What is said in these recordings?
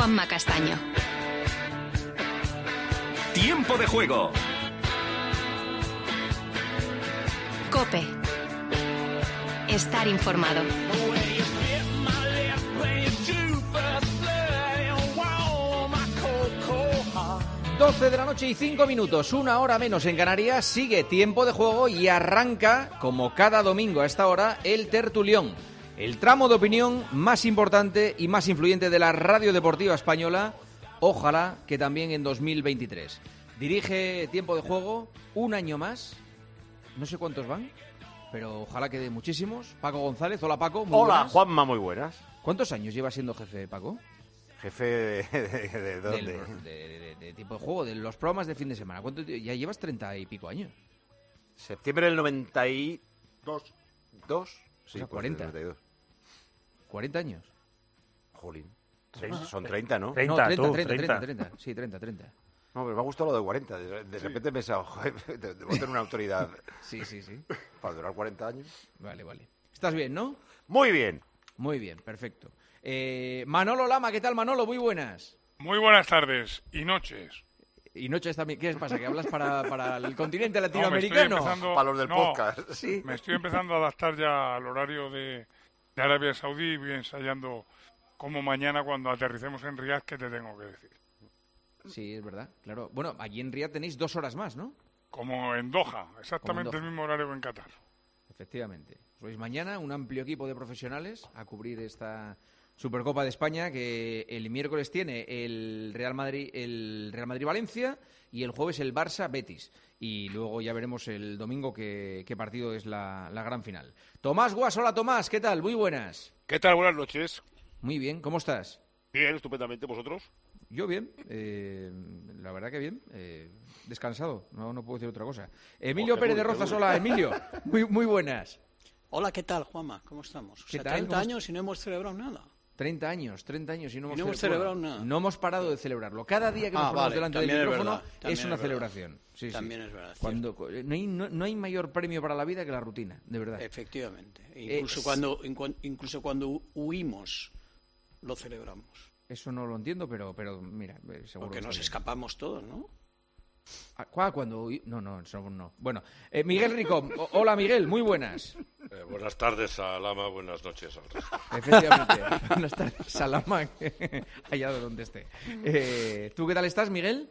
Juanma Castaño. Tiempo de juego. COPE. Estar informado. 12 de la noche y 5 minutos, una hora menos en Canarias, sigue Tiempo de Juego y arranca, como cada domingo a esta hora, el Tertulión, el tramo de opinión más importante y más influyente de la radio deportiva española, ojalá que también en 2023. Dirige Tiempo de Juego un año más, no sé cuántos van, pero ojalá que de muchísimos. Paco González, hola Paco. Muy hola buenas. Juanma, muy buenas. ¿Cuántos años lleva siendo jefe, Paco? ¿Jefe de dónde? De Tiempo de Juego, de los programas de fin de semana. ¿Cuánto? Ya llevas 30 y pico años. Septiembre del 92. Sí, O sea, pues 40. 92. 40 años. Jolín. Son 30, ¿no? 30, No, 30, tú, 30. 30. Sí, 30. No, pero me ha gustado lo de 40. De repente he pensado, joder, debo tener una autoridad Sí. para durar 40 años. Vale. ¿Estás bien, no? Muy bien. Muy bien, perfecto. Manolo Lama, ¿qué tal, Manolo? Muy buenas. Muy buenas tardes y noches. Y noches también. ¿Qué pasa? ¿Que hablas para el continente No, latinoamericano? Para los del podcast. Sí. Me estoy empezando a adaptar ya al horario de Arabia Saudí y voy ensayando como mañana cuando aterricemos en Riad, ¿qué te tengo que decir? Sí, es verdad, claro. Bueno, allí en Riad tenéis 2 horas más, ¿no? Como en Doha, exactamente Como en Doha. el mismo horario que en Qatar. Efectivamente. Sois mañana un amplio equipo de profesionales a cubrir esta Supercopa de España que el miércoles tiene el Real Madrid-Valencia y el jueves el Barça-Betis. Y luego ya veremos el domingo qué partido es la gran final. Tomás Guas, hola Tomás, ¿qué tal? Muy buenas. ¿Qué tal? Buenas noches. Muy bien, ¿cómo estás? Bien, estupendamente. ¿Vosotros? Yo bien, la verdad que bien, descansado, no puedo decir otra cosa. Emilio Pérez de Rozas, hola Emilio, muy buenas. Hola, ¿qué tal, Juanma? ¿Cómo estamos? ¿Qué tal? 30 años y no hemos celebrado nada. 30 años y no hemos celebrado nada. No hemos parado de celebrarlo. Cada día que nos ponemos delante del micrófono es una celebración. Sí, también es verdad. No hay mayor premio para la vida que la rutina, de verdad. Efectivamente. Incluso cuando huimos, lo celebramos. Eso no lo entiendo, pero mira, seguro. Porque que nos escapamos todos, ¿no? ¿Cuándo? No, eso no. Bueno, Miguel Rico, hola Miguel, muy buenas. Buenas tardes a Lama, buenas noches al resto. Efectivamente, buenas tardes a Lama, allá de donde esté. ¿Tú qué tal estás, Miguel?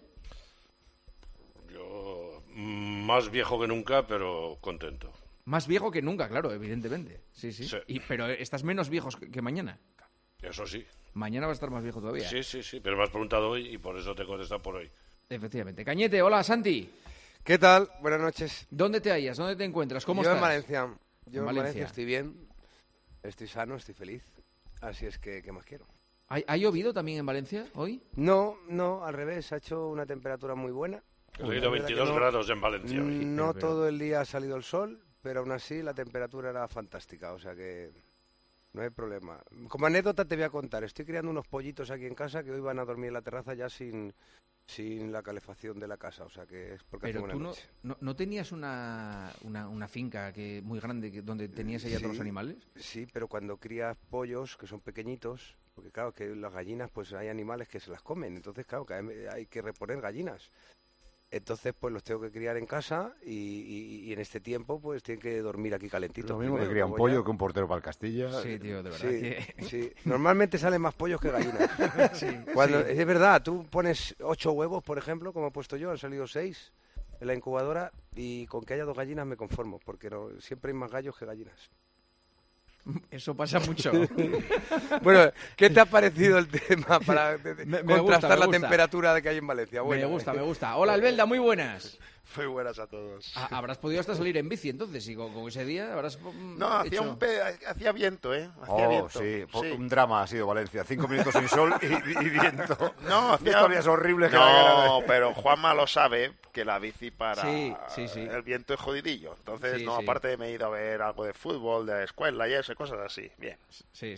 Yo más viejo que nunca, pero contento. Más viejo que nunca, claro, evidentemente. Sí. Pero estás menos viejo que mañana. Eso sí. Mañana vas a estar más viejo todavía. Sí, pero me has preguntado hoy y por eso te he contestado por hoy. Efectivamente. Cañete, hola, Santi. ¿Qué tal? Buenas noches. ¿Dónde te hallas? ¿Dónde te encuentras? ¿Cómo estás? En Valencia. Yo en Valencia estoy bien, estoy sano, estoy feliz. Así es que, ¿qué más quiero? ¿Ha llovido también en Valencia hoy? No, al revés. Ha hecho una temperatura muy buena. He leído 22 grados en Valencia hoy. No todo el día ha salido el sol, pero aún así la temperatura era fantástica. O sea que no hay problema. Como anécdota te voy a contar. Estoy criando unos pollitos aquí en casa que hoy van a dormir en la terraza ya sin la calefacción de la casa, o sea que es porque hace buena noche. ¿No tenías una finca muy grande donde tenías allá todos los animales? Sí, pero cuando crías pollos que son pequeñitos, porque claro, que las gallinas pues hay animales que se las comen, entonces claro, que hay que reponer gallinas. Entonces, pues los tengo que criar en casa y en este tiempo, pues tienen que dormir aquí calentitos. Lo mismo que cría un pollo que un portero para el Castilla. Sí, tío, de verdad. Sí. Normalmente salen más pollos que gallinas. Sí. Es verdad, tú pones 8 huevos, por ejemplo, como he puesto yo, han salido 6 en la incubadora y con que haya 2 gallinas me conformo, porque siempre hay más gallos que gallinas. Eso pasa mucho. Bueno, ¿qué te ha parecido el tema para me contrastar gusta. la temperatura que hay en Valencia? Bueno, me gusta. Hola, Albelda, muy buenas. Muy buenas a todos. Habrás podido hasta salir en bici, entonces, y con ese día habrás No, hacía viento, ¿eh? Hacía viento. Sí, un drama ha sido Valencia. 5 minutos sin sol y viento. No, historias horribles. Pero Juanma lo sabe, que la bici para sí. el viento es jodidillo. Entonces, Sí. aparte me he ido a ver algo de fútbol, de escuela y eso, cosas así. Bien. Sí.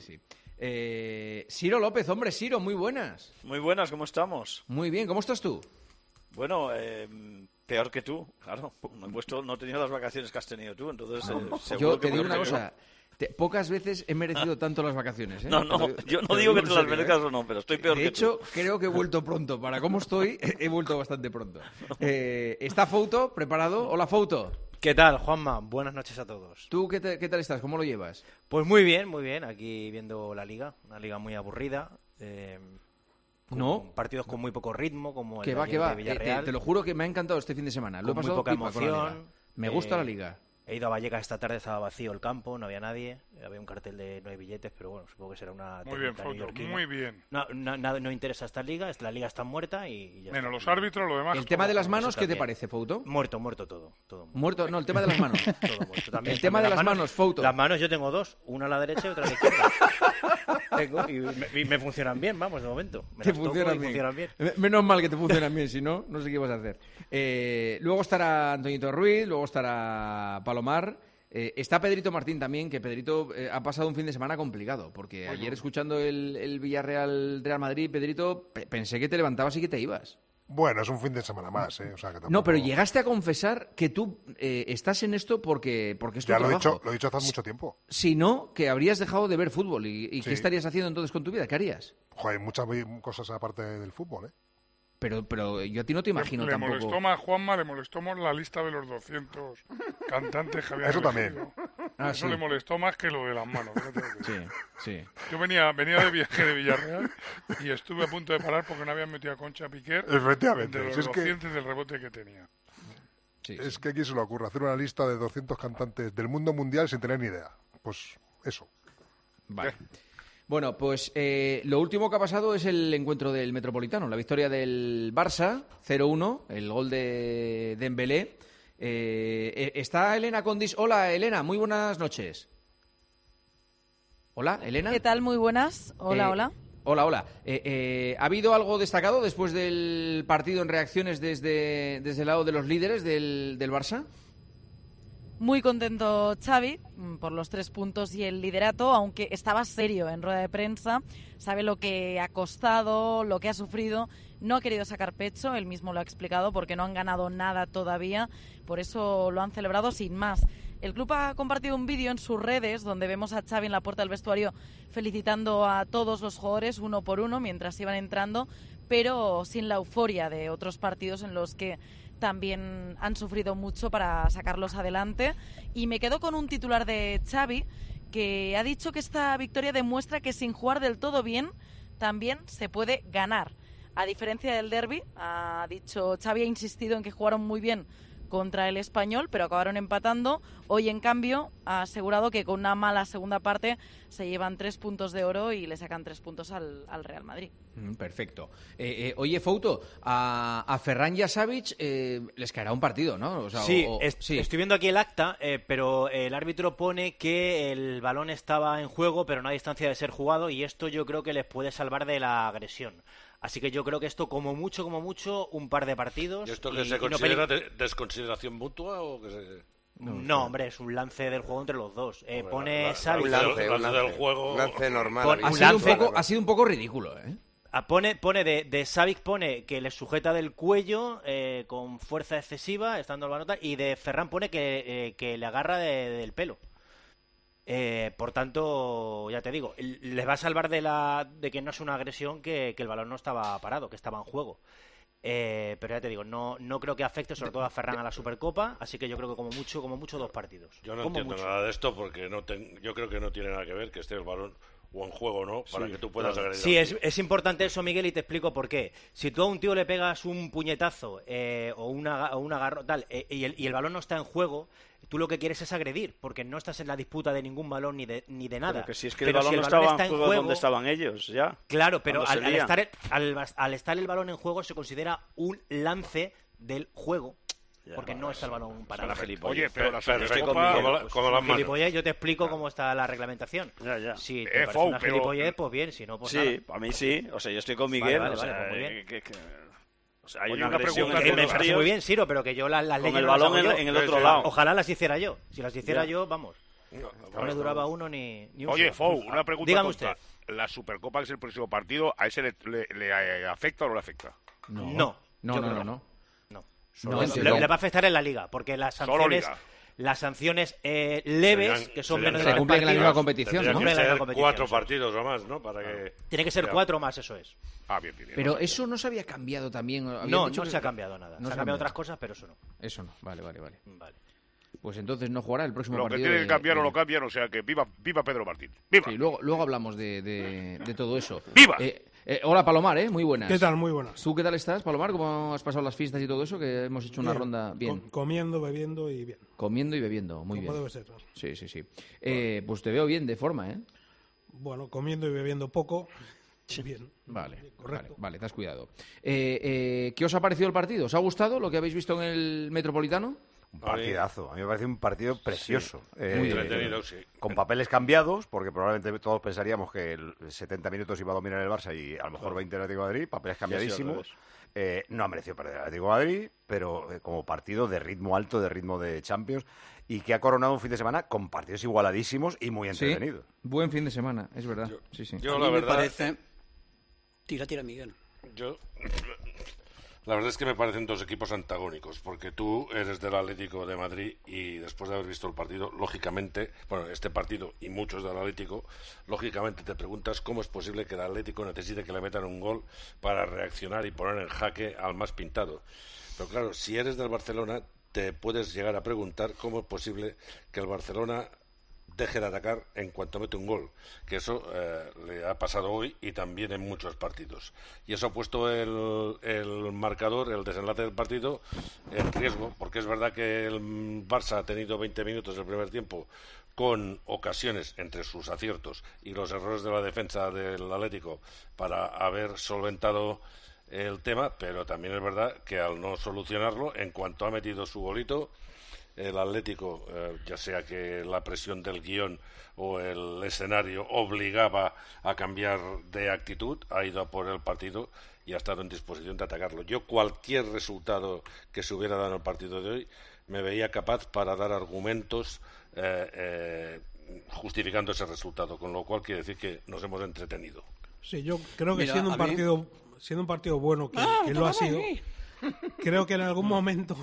Ciro López, hombre, Ciro, muy buenas. Muy buenas, ¿cómo estamos? Muy bien, ¿cómo estás tú? Bueno, peor que tú, claro. No he tenido las vacaciones que has tenido tú, entonces seguro yo que te digo una cosa. Pocas veces he merecido tanto las vacaciones, ¿eh? No, yo no digo que te las merezcas o no, pero estoy peor de que hecho, tú. creo que he vuelto pronto. Para cómo estoy, he vuelto bastante pronto. ¿Está Fouto preparado? Hola, Fouto. ¿Qué tal, Juanma? Buenas noches a todos. ¿Tú qué tal estás? ¿Cómo lo llevas? Pues muy bien, aquí viendo la Liga, una Liga muy aburrida. Con partidos con muy poco ritmo, como el de Villarreal. Te lo juro que me ha encantado este fin de semana. Lo he pasado muy poca pipa con la Liga. emoción. Me gusta la Liga. He ido a Vallecas esta tarde, estaba vacío el campo, no había nadie. Había un cartel de no hay billetes, pero bueno, supongo que será una... Muy bien, Fouto, muy bien. No interesa esta Liga, la Liga está muerta y ya menos está. los árbitros, lo demás... ¿El tema de las manos qué te parece, Fouto? Muerto todo. Muerto, no, el tema de las manos. Todo muerto también. El tema de las manos, Fouto. Las manos yo tengo dos, una a la derecha y otra a la izquierda. y me funcionan bien, vamos, de momento. Te funcionan bien. Menos mal que te funcionan bien, si no, no sé qué ibas a hacer. Luego estará Antoñito Ruiz, luego estará Palomar. Está Pedrito Martín también, que Pedrito ha pasado un fin de semana complicado, porque ayer escuchando el Villarreal-Real Madrid, Pedrito, pensé que te levantabas y que te ibas. Bueno, es un fin de semana más, ¿eh? O sea, que tampoco... No, pero llegaste a confesar que tú estás en esto porque es tu ya trabajo. Lo he dicho hace mucho tiempo. Si no, que habrías dejado de ver fútbol. ¿Y sí. qué estarías haciendo entonces con tu vida? ¿Qué harías? Joder, hay muchas cosas aparte del fútbol, ¿eh? Pero yo a ti no te imagino tampoco... molestó más, Juanma, le molestó más la lista de los 200 cantantes que había Eso elegido. también. Eso le molestó más que lo de las manos. Sí. Yo venía de viaje de Villarreal y estuve a punto de parar porque no habían metido a Concha Piquer. Efectivamente. De los 200 del rebote que tenía. Es que aquí se le ocurre hacer una lista de 200 cantantes del mundo mundial sin tener ni idea. Pues eso. Vale. Bueno, pues lo último que ha pasado es el encuentro del Metropolitano, la victoria del Barça, 0-1, el gol de Dembélé. Está Elena Condis. Hola, Elena, muy buenas noches. Hola, Elena. ¿Qué tal? Muy buenas. Hola. Hola. ¿Ha habido algo destacado después del partido en reacciones desde el lado de los líderes del Barça? Muy contento Xavi por los 3 puntos y el liderato, aunque estaba serio en rueda de prensa, sabe lo que ha costado, lo que ha sufrido, no ha querido sacar pecho, él mismo lo ha explicado porque no han ganado nada todavía, por eso lo han celebrado sin más. El club ha compartido un vídeo en sus redes donde vemos a Xavi en la puerta del vestuario felicitando a todos los jugadores uno por uno mientras iban entrando, pero sin la euforia de otros partidos en los que también han sufrido mucho para sacarlos adelante. Y me quedo con un titular de Xavi que ha dicho que esta victoria demuestra que sin jugar del todo bien también se puede ganar. A diferencia del derbi, ha dicho Xavi, ha insistido en que jugaron muy bien contra el Español, pero acabaron empatando. Hoy, en cambio, ha asegurado que con una mala segunda parte se llevan 3 puntos de oro y le sacan 3 puntos al Real Madrid. Perfecto. Oye, Fouto, a Ferran y a Savic les caerá un partido, ¿no? O sea, sí, sí, estoy viendo aquí el acta, pero el árbitro pone que el balón estaba en juego, pero no a distancia de ser jugado, y esto yo creo que les puede salvar de la agresión. Así que yo creo que esto, como mucho, un par de partidos. ¿Y esto que se considera desconsideración mutua o que se...? No, hombre, es un lance del juego entre los dos. Pone Xavi. Un lance normal. Ha sido un poco ridículo, ¿eh? Pone de Savic pone que le sujeta del cuello con fuerza excesiva, estando el balón, y de Ferran pone que le agarra del pelo. Por tanto, ya te digo, les va a salvar de que no es una agresión, que el balón no estaba parado, que estaba en juego. Pero ya te digo, no creo que afecte sobre todo a Ferran a la Supercopa, así que yo creo que como mucho 2 partidos. Yo no entiendo nada de esto porque yo creo que no tiene nada que ver que esté el balón o en juego, ¿no? Para que tú puedas agredir. Sí, es importante eso, Miguel, y te explico por qué. Si tú a un tío le pegas un puñetazo o un agarrón tal, y el balón no está en juego, tú lo que quieres es agredir, porque no estás en la disputa de ningún balón ni de nada. Pero que si es que el balón no estaba en juego, ¿dónde estaban ellos? Ya. Claro, pero al estar el balón en juego se considera un lance del juego. Porque no está el balón parado. Oye, pero la Supercopa... Gilipollez, yo te explico cómo está la reglamentación. Ya. Si te parece una gilipollez, pues bien, si no, pues nada. Sí, a mí sí. O sea, yo estoy con Miguel. Vale, o sea, muy bien. O sea, hay Oye, una agresión pregunta entre me los parece tíos muy bien, Ciro, pero que yo las leyes con el no las balón hago yo. en el otro lado. Ojalá las hiciera yo. Si las hiciera yo, vamos. No me duraba uno ni un Oye, solo. Fou, una pregunta. Dígame tonta. usted. ¿La Supercopa, que es el próximo partido, a ese le afecta o no le afecta? No. No. Le va a afectar en la Liga, porque las sanciones... las sanciones leves, que son menos de 3 cumplen en la misma competición, ¿no? Tendría que ser 4 partidos o más, ¿no? Tiene que ser 4 más, eso es. Bien. Pero eso no se había cambiado también. No se ha cambiado nada. No se han cambiado otras cosas, pero eso no. Eso no, vale. Pues entonces no jugará el próximo partido. Lo que tiene que cambiar o lo cambian, o sea que viva Pedro Martín. ¡Viva! Sí, luego hablamos de todo eso. ¡Viva! Hola, Palomar, muy buenas. ¿Qué tal? Muy buenas. ¿Tú qué tal estás, Palomar? ¿Cómo has pasado las fiestas y todo eso? Que hemos hecho una ronda bien. Comiendo, bebiendo y bien. Comiendo y bebiendo, muy bien. Como debe ser. Sí. Pues te veo bien de forma, ¿eh? Bueno, comiendo y bebiendo poco. Bien. Vale, correcto. Vale, te has cuidado. ¿Qué os ha parecido el partido? ¿Os ha gustado lo que habéis visto en el Metropolitano? Un partidazo. A mí me parece un partido precioso. Muy entretenido, sí. Con papeles cambiados, porque probablemente todos pensaríamos que el 70 minutos iba a dominar el Barça y a lo mejor 20 el Atlético de Madrid. Papeles cambiadísimos. No ha merecido perder el Atlético de Madrid, pero como partido de ritmo alto, de ritmo de Champions, y que ha coronado un fin de semana con partidos igualadísimos y muy entretenidos. Sí, buen fin de semana, es verdad. Yo, la verdad, me parece... Tira, Miguel. La verdad es que me parecen dos equipos antagónicos, porque tú eres del Atlético de Madrid y después de haber visto el partido, lógicamente, este partido y muchos del Atlético, lógicamente te preguntas cómo es posible que el Atlético necesite que le metan un gol para reaccionar y poner en jaque al más pintado. Pero claro, si eres del Barcelona, te puedes llegar a preguntar cómo es posible que el Barcelona deje de atacar en cuanto mete un gol, que eso le ha pasado hoy y también en muchos partidos, y eso ha puesto el marcador, el desenlace del partido en riesgo, porque es verdad que el Barça ha tenido 20 minutos del primer tiempo con ocasiones entre sus aciertos y los errores de la defensa del Atlético para haber solventado el tema, pero también es verdad que al no solucionarlo, en cuanto ha metido su golito, el Atlético, ya sea que la presión del guión o el escenario obligaba a cambiar de actitud, ha ido a por el partido y ha estado en disposición de atacarlo. Yo cualquier resultado que se hubiera dado en el partido de hoy me veía capaz para dar argumentos justificando ese resultado, con lo cual quiere decir que nos hemos entretenido. Sí, yo creo que siendo un partido bueno, que lo ha sido... Creo que en algún momento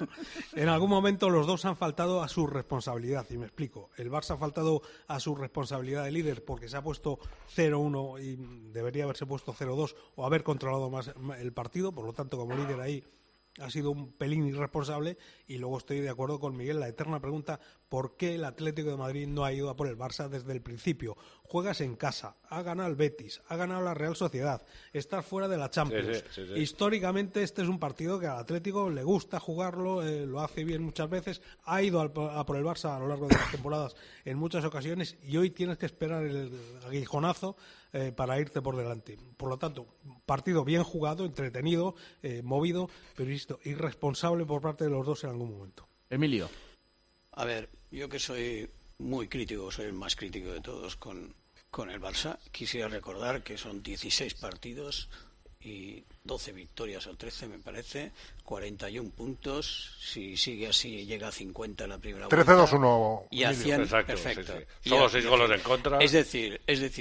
los dos han faltado a su responsabilidad, y me explico. El Barça ha faltado a su responsabilidad de líder porque se ha puesto 0-1 y debería haberse puesto 0-2 o haber controlado más el partido, por lo tanto como líder ahí ha sido un pelín irresponsable. Y luego estoy de acuerdo con Miguel, la eterna pregunta: ¿por qué el Atlético de Madrid no ha ido a por el Barça desde el principio? Juegas en casa, ha ganado el Betis, ha ganado la Real Sociedad, estás fuera de la Champions. Sí. Históricamente este es un partido que al Atlético le gusta jugarlo, lo hace bien muchas veces, ha ido a por el Barça a lo largo de las temporadas en muchas ocasiones, y hoy tienes que esperar el aguijonazo para irte por delante. Por lo tanto, partido bien jugado, entretenido, movido, pero insisto, irresponsable por parte de los dos en algún momento. Emilio. A ver, yo que soy muy crítico, soy el más crítico de todos con el Barça, quisiera recordar que son 16 partidos y 12 victorias o 13, me parece, 41 puntos, si sigue así llega a 50 en la primera vuelta. 13-2-1. Y a 100, exacto, perfecto. Sí. Solo 6 goles en contra. Es decir,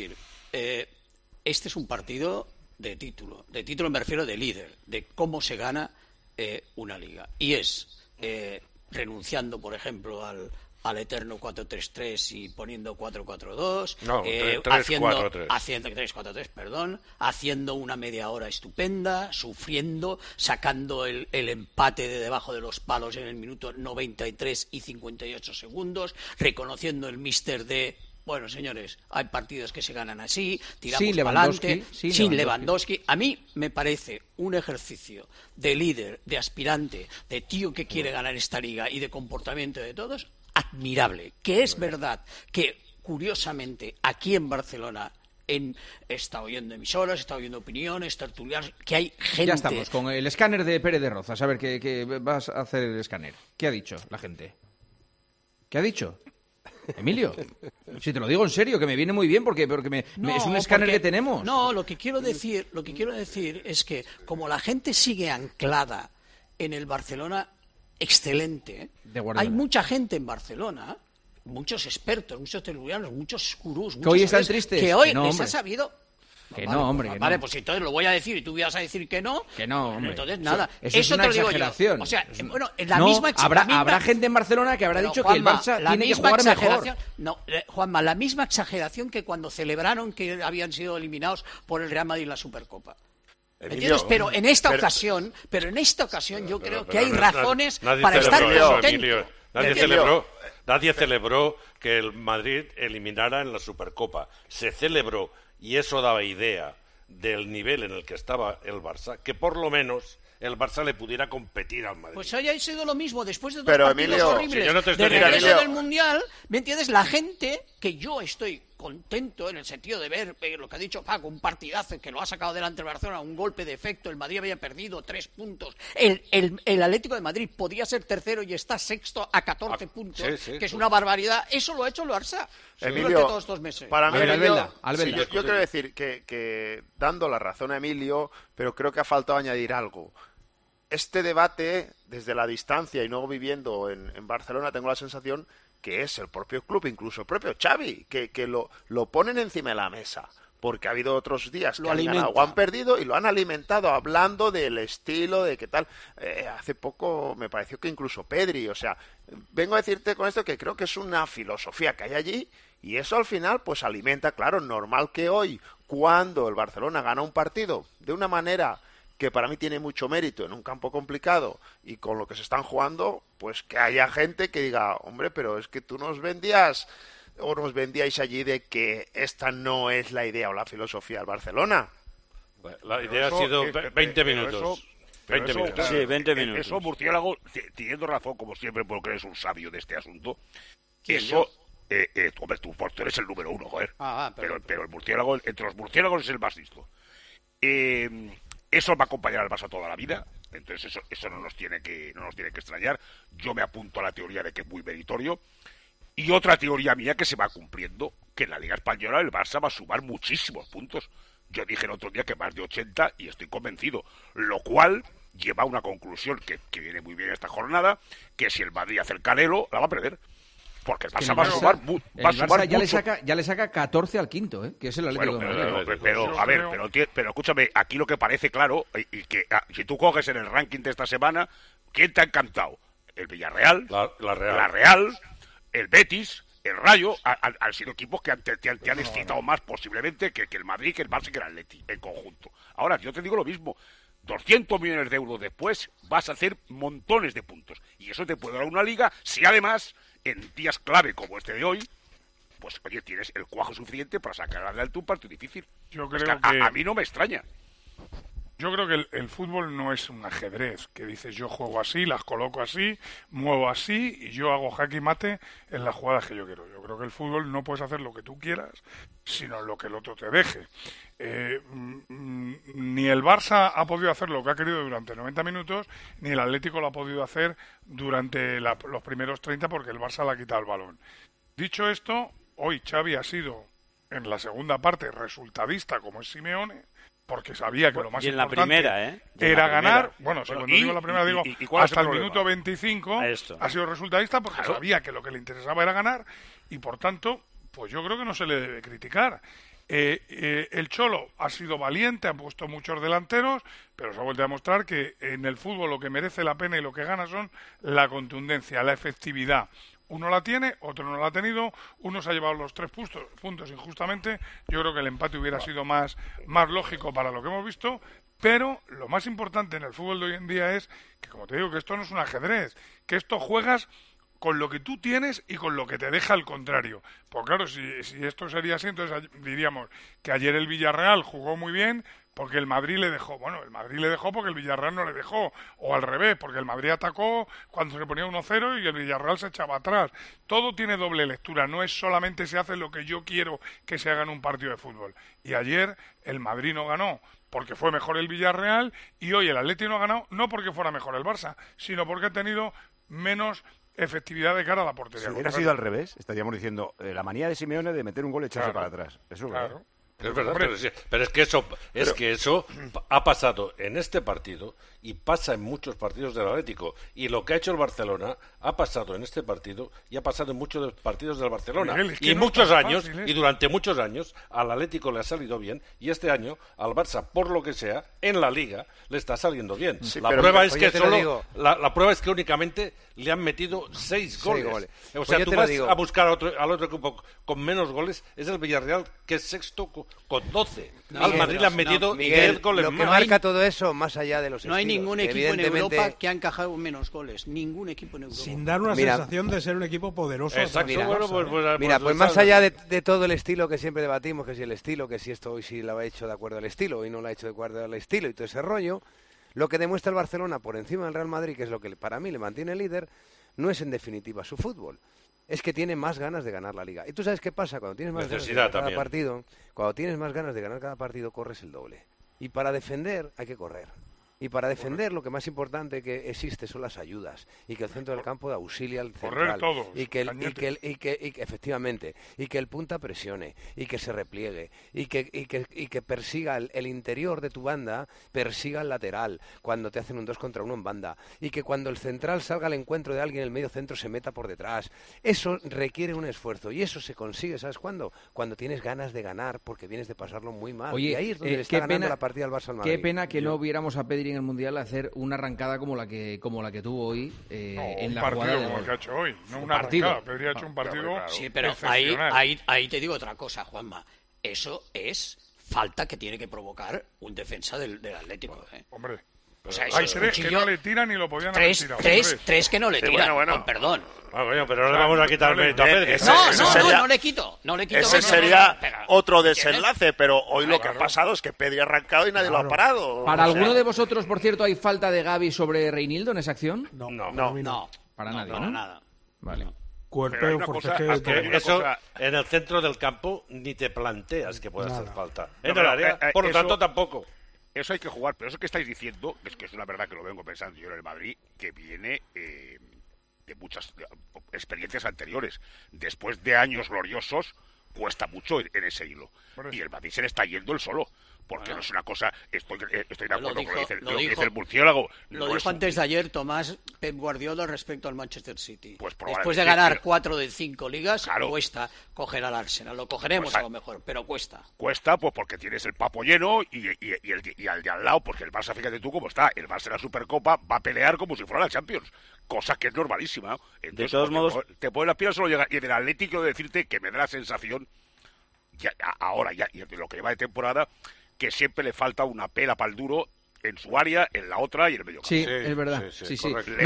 este es un partido de título me refiero de líder, de cómo se gana una liga, y es renunciando, por ejemplo, al eterno 4-3-3 y poniendo 4-4-2, no, 3-4-3, haciendo 3-4-3, perdón, haciendo una media hora estupenda, sufriendo, sacando el empate de debajo de los palos en el minuto 93 y 58 segundos, reconociendo el míster de: bueno, señores, hay partidos que se ganan así, tiramos para adelante, sin Lewandowski. A mí me parece un ejercicio de líder, de aspirante, de tío que quiere ganar esta liga y de comportamiento de todos, admirable. Que es verdad que, curiosamente, aquí en Barcelona he estado oyendo emisoras, he estado oyendo opiniones, tertulianos, que hay gente... Ya estamos con el escáner de Pérez de Rozas. A ver, ¿qué vas a hacer el escáner? ¿Qué ha dicho la gente? ¿Qué ha dicho? Emilio, si te lo digo en serio, que me viene muy bien porque es un escáner que tenemos. No, lo que quiero decir es que como la gente sigue anclada en el Barcelona excelente, hay mucha gente en Barcelona, muchos expertos, muchos tertulianos, muchos gurús, que hoy están tristes, que hoy les ha sabido... Que no, hombre, que no. Vale, pues entonces lo voy a decir y tú vas a decir que no. Que no, hombre. Entonces, nada. Eso es una te lo digo exageración. yo. O sea, bueno, en la no, misma... habrá gente en Barcelona que habrá dicho Juanma, que el Barça tiene que jugar mejor. No, Juanma, la misma exageración que cuando celebraron que habían sido eliminados por el Real Madrid en la Supercopa. ¿Entiendes? Pero en esta ocasión yo creo que hay razones para estar contentos. Nadie celebró que el Madrid eliminara en la Supercopa. Se celebró, y eso daba idea del nivel en el que estaba el Barça, que por lo menos el Barça le pudiera competir al Madrid. Pues hoy ha sido lo mismo, después de dos Pero, partidos Emilio, horribles si yo no te estoy de regreso Emilio. del Mundial, ¿me entiendes? La gente, que yo estoy contento en el sentido de ver lo que ha dicho Paco, un partidazo que lo ha sacado delante el Barcelona, un golpe de efecto, el Madrid había perdido 3 puntos, el Atlético de Madrid podía ser tercero y está sexto a 14 puntos, que es una barbaridad. Eso lo ha hecho el Barça Emilio, durante todos estos meses. Para mí, Albelda. yo quiero decir que dando la razón a Emilio, pero creo que ha faltado añadir algo. Este debate, desde la distancia y no viviendo en Barcelona, tengo la sensación que es el propio club, incluso el propio Xavi, que lo ponen encima de la mesa. Porque ha habido otros días que han ganado o han perdido y lo han alimentado hablando del estilo, de qué tal. Hace poco me pareció que incluso Pedri, o sea, vengo a decirte con esto que creo que es una filosofía que hay allí y eso al final pues alimenta, claro, normal que hoy, cuando el Barcelona gana un partido de una manera que para mí tiene mucho mérito en un campo complicado y con lo que se están jugando, pues que haya gente que diga, hombre, pero es que tú nos vendíais allí de que esta no es la idea o la filosofía del Barcelona. La idea ha sido 20 minutos. 20 minutos. Sí, 20 minutos. Eso, Murciélago, teniendo razón, como siempre, porque eres un sabio de este asunto. Hombre, tú eres el número 1, joder. Pero el murciélago, entre los murciélagos es el más listo. Eso va a acompañar al Barça toda la vida, entonces eso no nos tiene que extrañar. Yo me apunto a la teoría de que es muy meritorio. Y otra teoría mía que se va cumpliendo, que en la Liga Española el Barça va a sumar muchísimos puntos. Yo dije el otro día que más de 80 y estoy convencido, lo cual lleva a una conclusión que viene muy bien esta jornada, que si el Madrid hace el Canelo, la va a perder. Porque el Barça va a sumar mucho. Ya le saca 14 al quinto, que es el Atlético de Madrid. Pero escúchame, aquí lo que parece claro, y que si tú coges en el ranking de esta semana, ¿quién te ha encantado? El Villarreal, la Real, el Betis, el Rayo, han sido equipos que te han excitado más posiblemente que el Madrid, que el Barça y que el Atleti en conjunto. Ahora, yo te digo lo mismo. 200 millones de euros después vas a hacer montones de puntos. Y eso te puede dar una liga si además, en días clave como este de hoy, pues oye, tienes el cuajo suficiente para sacar adelante un partido difícil. Yo creo que a mí no me extraña. Yo creo que el fútbol no es un ajedrez, que dices yo juego así, las coloco así, muevo así y yo hago jaque y mate en las jugadas que yo quiero. Yo creo que el fútbol no puedes hacer lo que tú quieras, sino lo que el otro te deje. Ni el Barça ha podido hacer lo que ha querido durante 90 minutos, ni el Atlético lo ha podido hacer durante los primeros 30 porque el Barça le ha quitado el balón. Dicho esto, hoy Xavi ha sido en la segunda parte resultadista como es Simeone, porque sabía que lo más importante era ganar. Bueno, cuando digo la primera, digo hasta el minuto 25 ha sido resultadista porque sabía que lo que le interesaba era ganar y por tanto, pues yo creo que no se le debe criticar. El Cholo ha sido valiente, ha puesto muchos delanteros, pero se ha vuelto a demostrar que en el fútbol lo que merece la pena y lo que gana son la contundencia, la efectividad. Uno la tiene, otro no la ha tenido, uno se ha llevado los 3 puntos injustamente. Yo creo que el empate hubiera sido más lógico para lo que hemos visto, pero lo más importante en el fútbol de hoy en día es que, como te digo, que esto no es un ajedrez, que esto juegas con lo que tú tienes y con lo que te deja el contrario. Pues claro, si esto sería así, entonces diríamos que ayer el Villarreal jugó muy bien porque el Madrid le dejó. Bueno, el Madrid le dejó porque el Villarreal no le dejó. O al revés, porque el Madrid atacó cuando se ponía 1-0 y el Villarreal se echaba atrás. Todo tiene doble lectura. No es solamente se hace lo que yo quiero que se haga en un partido de fútbol. Y ayer el Madrid no ganó porque fue mejor el Villarreal y hoy el Atleti no ha ganado no porque fuera mejor el Barça, sino porque ha tenido menos efectividad de cara a la portería. Si hubiera sido al revés, estaríamos diciendo la manía de Simeone de meter un gol y echarse para atrás. Eso claro. Es verdad, pero es que eso ha pasado en este partido y pasa en muchos partidos del Atlético. Y lo que ha hecho el Barcelona ha pasado en este partido y ha pasado en muchos partidos del Barcelona. Miguel, es que y no muchos es tan años, fácil, y durante muchos años, al Atlético le ha salido bien y este año al Barça, por lo que sea, en la Liga le está saliendo bien. Sí, la pero prueba pues es que solo la prueba es que únicamente le han metido 6 goles. O sea, tú vas a buscar al otro equipo con menos goles, es el Villarreal, que es sexto con 12. Al Madrid le han metido 10 goles lo más. que marca todo eso, más allá de los No hay estilos, ningún equipo en Europa que ha encajado menos goles. Ningún equipo en Europa. Sin dar una sensación de ser un equipo poderoso. Exacto. Pues más allá de todo el estilo que siempre debatimos, que si el estilo, que si esto hoy sí lo ha hecho de acuerdo al estilo y no lo ha hecho de acuerdo al estilo y todo ese rollo, lo que demuestra el Barcelona por encima del Real Madrid, que es lo que para mí le mantiene líder, no es en definitiva su fútbol. Es que tiene más ganas de ganar la Liga. ¿Y tú sabes qué pasa? Cuando tienes más ganas de ganar cada partido, cuando tienes más ganas de ganar cada partido, corres el doble. Y para defender hay que correr. Y para defender lo que más importante que existe son las ayudas y que el centro del campo auxilia al central y que efectivamente y que el punta presione y que se repliegue y que persiga el interior de tu banda, persiga el lateral cuando te hacen un 2 contra 1 en banda y que cuando el central salga al encuentro de alguien en el medio centro se meta por detrás. Eso requiere un esfuerzo y eso se consigue, ¿sabes cuándo? Cuando tienes ganas de ganar porque vienes de pasarlo muy mal. Oye, y ahí es donde le está ganando la partida al Barça al Madrid. Qué pena que no viéramos a Pedri en el Mundial hacer una arrancada como la que tuvo hoy en la jugada como el que ha hecho hoy, no una arrancada. Pedri ha hecho un partido Sí, pero ahí te digo otra cosa, Juanma. Eso es falta que tiene que provocar un defensa del Atlético. Hombre, o sea, hay 3 que no le tiran y lo podían haber tirado. Tres que no le tiran, con perdón. Pero no le vamos a quitar mérito a Pedri. No le quito. Ese sería otro desenlace, pero hoy lo que ha pasado es que Pedri ha arrancado y nadie lo ha parado. ¿Para alguno de vosotros, por cierto, hay falta de Gavi sobre Reinildo en esa acción? No. Para nadie, ¿no? Nada. Vale. Eso en el centro del campo ni te planteas que pueda hacer falta. En el área, por lo tanto, tampoco. Eso hay que jugar, pero eso que estáis diciendo, es que es una verdad que lo vengo pensando yo en el Madrid, que viene de muchas experiencias anteriores. Después de años gloriosos, cuesta mucho en ese hilo. Y el Madrid se le está yendo el solo. Porque no es una cosa... Estoy de acuerdo con lo que dice el murciélago. Lo dijo antes de ayer Tomás Pep Guardiola respecto al Manchester City. Pues después de ganar 4 de 5 ligas, cuesta coger al Arsenal. Lo cogeremos a lo mejor, pero cuesta. Cuesta pues porque tienes el papo lleno y al de al lado, porque el Barça, fíjate tú cómo está, el Barça en la Supercopa va a pelear como si fuera la Champions. Cosa que es normalísima. Entonces, de todos modos... Te ponen las pilas solo llegar. Y en el Atlético decirte que me da la sensación, ahora y de lo que lleva de temporada, que siempre le falta una pela para el duro en su área, en la otra y en el medio campo. Sí, es verdad. Sí.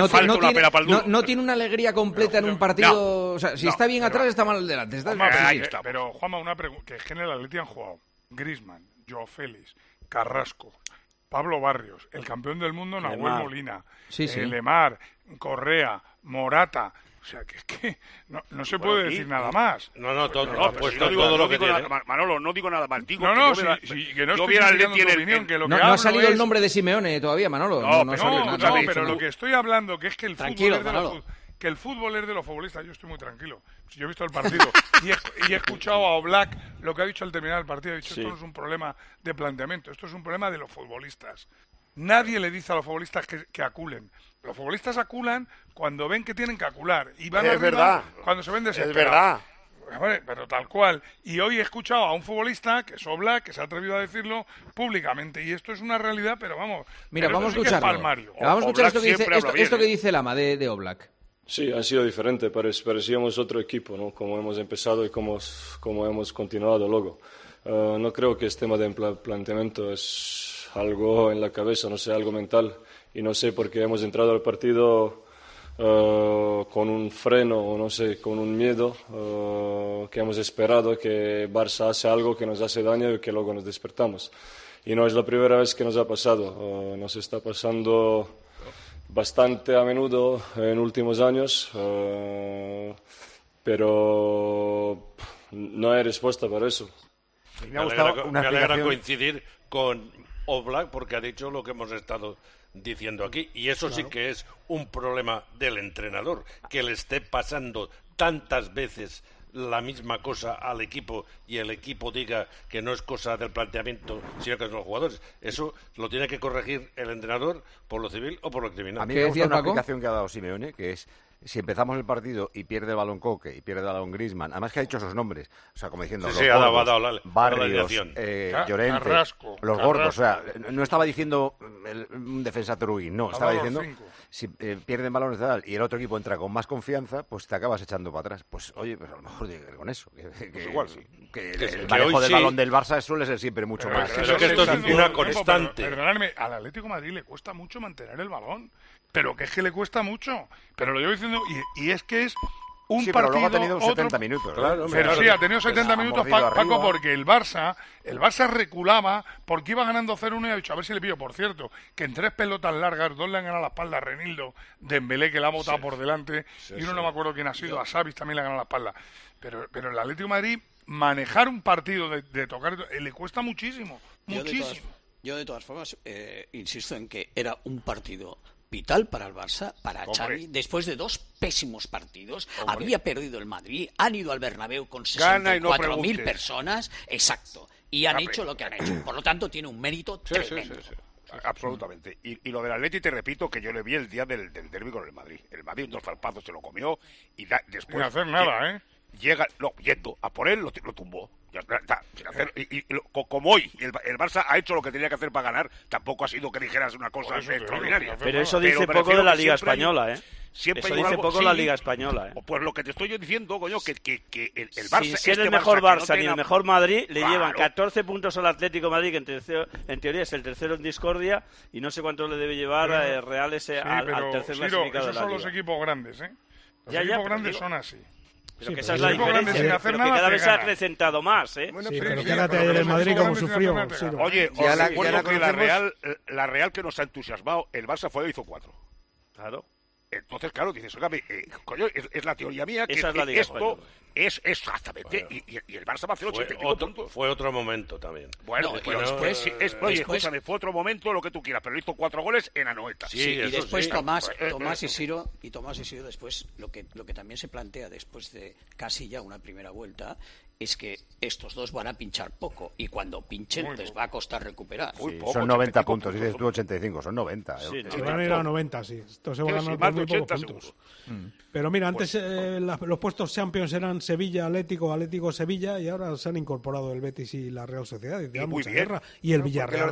No tiene una alegría completa en un partido. O sea, si está bien atrás, está mal delante. Pero, Juanma, una pregunta. Que es que en el Atleti han jugado Griezmann, Joao Félix, Carrasco, Pablo Barrios, el campeón del mundo, Nahuel Molina, Lemar, Correa, Morata... O sea, que es que no se puede decir nada más. Todo lo que tiene. Manolo, no digo nada más. Digo que no estoy criticando tu opinión, que lo que no ha salido el nombre de Simeone todavía, Manolo. No, pero lo que estoy hablando que es que el fútbol es de los futbolistas. Yo estoy muy tranquilo. Yo he visto el partido y he escuchado a Oblak lo que ha dicho al terminar el partido. Ha dicho, esto no es un problema de planteamiento, esto es un problema de los futbolistas. Nadie le dice a los futbolistas que aculen. Los futbolistas aculan cuando ven que tienen que acular. Y van arriba cuando se ven desesperados. Es verdad. Pero tal cual. Y hoy he escuchado a un futbolista, que es Oblak, que se ha atrevido a decirlo públicamente. Y esto es una realidad, pero vamos... Mira, vamos a escucharlo. Vamos a escuchar esto que dice Lama de Oblak. Sí, ha sido diferente. Parecíamos otro equipo, ¿no? Como hemos empezado y como hemos continuado luego. No creo que este tema de planteamiento es algo en la cabeza, no sé, algo mental. Y no sé por qué hemos entrado al partido con un freno, o no sé, con un miedo, que hemos esperado que Barça hace algo que nos hace daño y que luego nos despertamos. Y no es la primera vez que nos ha pasado, nos está pasando bastante a menudo en últimos años, pero no hay respuesta para eso. Me alegra coincidir con Oblak porque ha dicho lo que hemos estado diciendo aquí, y eso sí que es un problema del entrenador, que le esté pasando tantas veces la misma cosa al equipo y el equipo diga que no es cosa del planteamiento, sino que son los jugadores. Eso lo tiene que corregir el entrenador por lo civil o por lo criminal. A mí me gusta una aplicación que ha dado Simeone, que es: si empezamos el partido y pierde el balón Coque y pierde el balón Griezmann, además que ha dicho esos nombres, o sea, como diciendo Barrios, Llorente, Carrasco, los gordos, o sea, no estaba diciendo un defensa Trugui, no, estaba diciendo si pierden balones de tal y el otro equipo entra con más confianza, pues te acabas echando para atrás. Pues oye, pues a lo mejor con eso, pues igual sí. Que el manejo del balón del Barça suele ser siempre mucho más. Creo que esto es una constante. Perdonadme, al Atlético de Madrid le cuesta mucho mantener el balón. Pero que es que le cuesta mucho. Pero lo llevo diciendo, y es que es un partido... Pero luego ha tenido 70 minutos. Claro, pero sí, ha tenido 70 minutos, Paco, porque el Barça reculaba, porque iba ganando 0-1 y ha dicho, a ver si le pillo. Por cierto, que en 3 pelotas largas, 2 le han ganado la espalda a Renildo, Dembélé, que la ha botado por delante, y uno no me acuerdo quién ha sido, a Savic también le ha ganado la espalda. Pero el Atlético de Madrid, manejar un partido de tocar, le cuesta muchísimo, muchísimo. Yo de todas formas, insisto en que era un partido vital para el Barça, para Xavi, después de 2 pésimos partidos. Había perdido el Madrid, han ido al Bernabéu con 64.000 personas, exacto, y han hecho lo que han hecho. Por lo tanto, tiene un mérito tremendo. Sí. Absolutamente. Y lo del Atleti, te repito, que yo le vi el día del derbi con el Madrid. El Madrid 2 zarpazos se lo comió y después... Sin hacer nada, yendo a por él, lo tumbó. Ya está, sin hacer, como hoy el Barça ha hecho lo que tenía que hacer para ganar, tampoco ha sido que dijeras una cosa extraordinaria. Pero eso dice poco de la Liga Española, Siempre eso dice poco la Liga Española, Pues lo que te estoy diciendo, coño, que el Barça... Sin ser el mejor Barça ni el mejor Madrid, le llevan 14 puntos al Atlético de Madrid, que en teoría es el tercero en discordia, y no sé cuánto le debe llevar Real al tercer clasificado de la Liga. Esos son los equipos grandes, Los equipos grandes son así. Pero que esa es la diferencia, pero que cada vez se ha acrecentado más, Bueno, pero fíjate ayer el Madrid como sufrió. Oye, os recuerdo que la Real que nos ha entusiasmado, el Barça fue y hizo 4. Claro. Entonces, claro, dices, coño, es la teoría mía que esa es la Liga esto es exactamente, y el Barça va a hacer 85 puntos. Fue otro momento también. Bueno, pero después, escúchame, fue otro momento, lo que tú quieras, pero hizo 4 goles en Anoeta. Sí, y después Tomás y Siro después, lo que también se plantea después de casi ya una primera vuelta, es que estos dos van a pinchar poco, y cuando pinchen les va a costar recuperar. Son 90 puntos, dices tú 85, son 90. Se van a ir a 90, sí. Esto se van a ganar muy pocos puntos. Pero mira, antes los puestos Champions eran Atlético, Sevilla, y ahora se han incorporado el Betis y la Real Sociedad. Y mucha guerra. Y el Villarreal,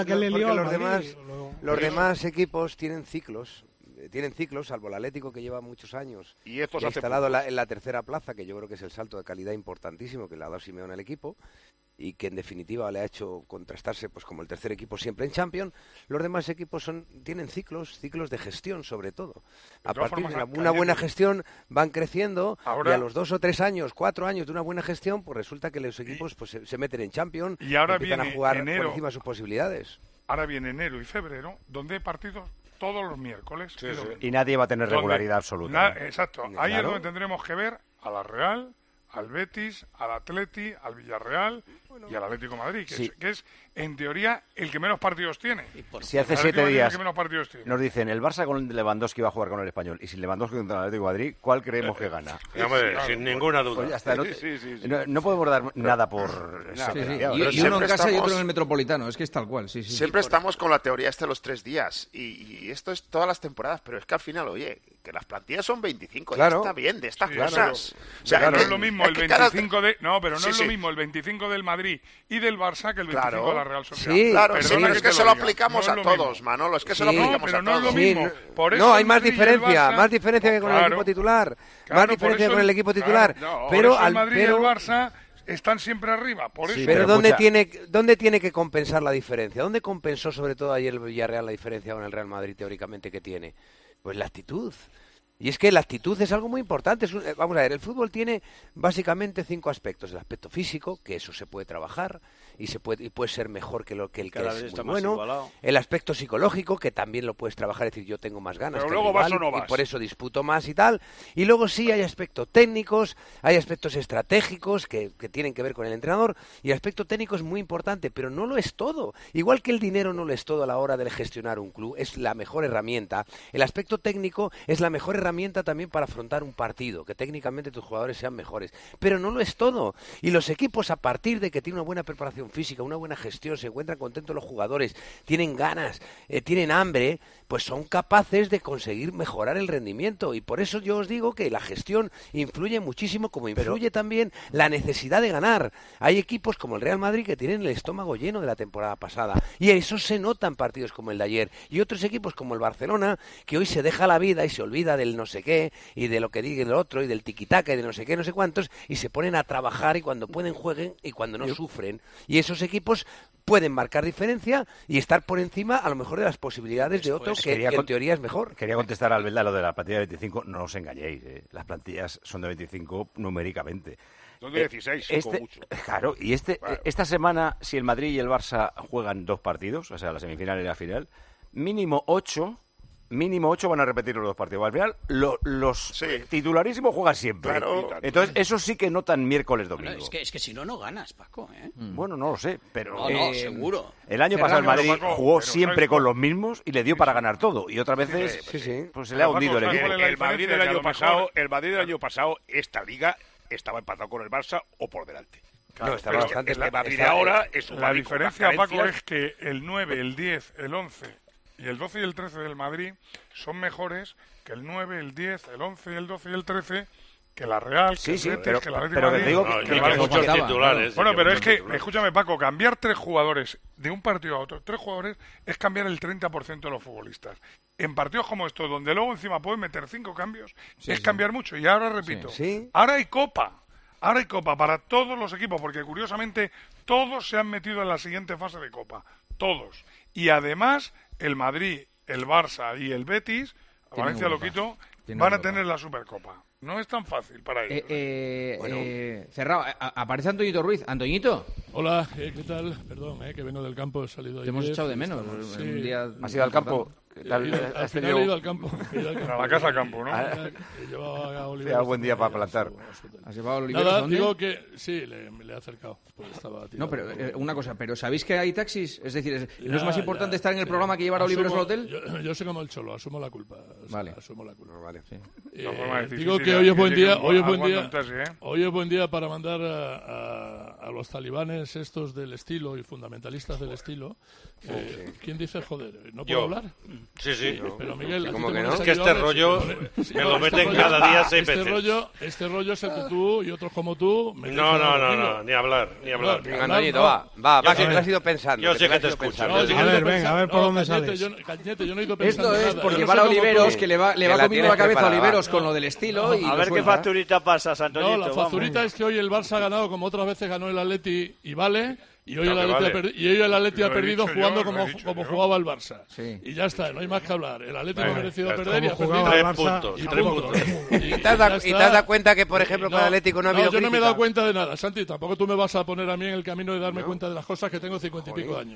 los demás equipos tienen ciclos, salvo el Atlético, que lleva muchos años y estos instalado en la tercera plaza, que yo creo que es el salto de calidad importantísimo que le ha dado Simeone al equipo, y que en definitiva le ha hecho contrastarse pues como el tercer equipo siempre en Champions. Los demás equipos tienen ciclos de gestión, sobre todo. A partir de una buena gestión van creciendo, y a los 2 o 3 años, 4 años de una buena gestión, pues resulta que los equipos pues se meten en Champions y ahora empiezan a jugar por encima de sus posibilidades. Ahora viene enero y febrero, donde hay partidos todos los miércoles. Y nadie va a tener regularidad absoluta. Exacto. Ahí es donde tendremos que ver a la Real, al Betis, al Atleti, al Villarreal y al Atlético de Madrid, que es en teoría el que menos partidos tiene. Si hace 7 días nos dicen el Barça con Lewandowski va a jugar con el Español y sin Lewandowski contra el Atlético de Madrid, ¿cuál creemos que gana? Sin ninguna duda. Pues ya está, no podemos dar nada por... Y uno en casa y otro en el Metropolitano, es que es tal cual. Siempre estamos con la teoría de los 3 días, y esto es todas las temporadas, pero es que al final, oye, que las plantillas son 25, ya está bien de estas cosas. O sea, no es lo mismo el 25 no es lo mismo el 25 del Madrid y del Barça que el 25 de la Real Sociedad. Sí, claro, es que se lo aplicamos a todos, Manolo, es que se lo aplicamos a todos. No es lo mismo. No, hay más diferencia que con el equipo titular. Más diferencia que con el equipo titular. Pero el Madrid y el Barça están siempre arriba, por eso. Pero ¿dónde tiene que compensar la diferencia? ¿Dónde compensó sobre todo ayer el Villarreal la diferencia con el Real Madrid teóricamente que tiene? Pues la actitud. Y es que la actitud es algo muy importante. Vamos a ver, el fútbol tiene básicamente 5 aspectos. El aspecto físico, que eso se puede trabajar, y puede ser mejor que el que es muy bueno. Igualado. El aspecto psicológico, que también lo puedes trabajar, es decir, yo tengo más ganas. Pero luego vas o no vas. Y por eso disputo más y tal. Y luego sí hay aspectos técnicos, hay aspectos estratégicos que tienen que ver con el entrenador, y el aspecto técnico es muy importante, pero no lo es todo. Igual que el dinero no lo es todo a la hora de gestionar un club, es la mejor herramienta. El aspecto técnico es la mejor herramienta también para afrontar un partido, que técnicamente tus jugadores sean mejores. Pero no lo es todo. Y los equipos, a partir de que tienen una buena preparación física, una buena gestión, se encuentran contentos los jugadores, tienen ganas, tienen hambre, pues son capaces de conseguir mejorar el rendimiento. Y por eso yo os digo que la gestión influye muchísimo, como influye también la necesidad de ganar. Hay equipos como el Real Madrid que tienen el estómago lleno de la temporada pasada, y eso se nota en partidos como el de ayer. Y otros equipos como el Barcelona, que hoy se deja la vida y se olvida del no sé qué, y de lo que diga el otro, y del tiquitaca, y de no sé qué, no sé cuántos, y se ponen a trabajar, y cuando pueden jueguen, y cuando no sufren. Y esos equipos pueden marcar diferencia y estar por encima, a lo mejor, de las posibilidades de otro que en teoría es mejor. Quería contestar a Albelda lo de la plantilla de 25. No os engañéis, las plantillas son de 25 numéricamente. Son de 16, como mucho. Claro, y esta semana, si el Madrid y el Barça juegan 2 partidos, o sea, la semifinal y la final, mínimo 8 van a repetir los 2 partidos. Al final, los titularísimos juegan siempre. Claro. Entonces, eso sí que notan miércoles, domingo. Bueno, es que si no ganas, Paco, ¿eh? Bueno, no lo sé, pero... No, seguro. El año pasado el Madrid jugó siempre con los mismos y le dio para ganar todo. Y otras veces pues se le ha hundido el equipo. El Madrid del año pasado, esta liga, estaba empatado con el Barça o por delante. Claro, estaba bastante... El Madrid ahora es un La diferencia, Paco, es que el 9, el 10, el 11... y el 12 y el 13 del Madrid son mejores que el 9, el 10, el 11, el 12 y el 13 que la Real, que el Betis, que la Atlético de Madrid. Digo que hay muchos titulares. Bueno, pero es que, escúchame, Paco, cambiar 3 jugadores de un partido a otro, 3 jugadores, es cambiar el 30% de los futbolistas. En partidos como estos, donde luego encima pueden meter 5 cambios, es cambiar mucho. Y ahora repito, ahora hay Copa. Ahora hay Copa para todos los equipos, porque curiosamente todos se han metido en la siguiente fase de Copa. Todos. Y además, el Madrid, el Barça y el Betis, a Valencia lo quito, van a tener la Supercopa. No es tan fácil para ellos. Cerrado. Aparece Antoñito Ruiz. Antoñito. Hola, ¿qué tal? Perdón, que vengo del campo, he salido. Te hemos echado de menos. Sí. Un día... ¿Has ido al campo? Al final he ido al campo. A la casa campo, ¿no? He llevado a Oliveros. Sea buen día para plantar. ¿Has llevado a Oliveros? Nada, digo que sí, le he acercado. Pues estaba no, pero una cosa, ¿pero sabéis que hay taxis? Es decir, ¿no es más importante estar en el programa que llevar a Oliveros al hotel? Yo soy como el Cholo, asumo la culpa. Vale. Asumo la culpa. Vale. Sí. Digo que hoy es buen día, hoy es buen día para mandar a los talibanes estos del estilo y fundamentalistas del estilo. ¿Quién dice joder? ¿No puedo hablar? Sí. Pero Miguel, ¿cómo que no? Es que este rollo me lo meten cada día 6 veces. Este rollo es el que tú y otros como tú... No, ni hablar. Antoñito, va, que te has ido pensando. Yo sé que te escucho. A ver por dónde sales. Cañete, yo no he ido pensando. Esto es por llevar a Oliveros, que le va comiendo la cabeza a Oliveros con lo del estilo. A ver qué facturita pasas, Antoñito. No, la facturita es que hoy el Barça ha ganado como otras veces ganó el Atleti y vale... Y hoy el Atleti ha perdido jugando como jugaba el Barça. Sí. Y ya está, no hay más que hablar. El Atleti no ha merecido perder y ha perdido 3 puntos. 3 puntos. ¿Y te has dado cuenta que, por ejemplo, con el Atlético no ha habido yo crítica? no me he dado cuenta de nada, Santi. Tampoco tú me vas a poner a mí en el camino de darme cuenta de las cosas, que tengo 50 y pico años.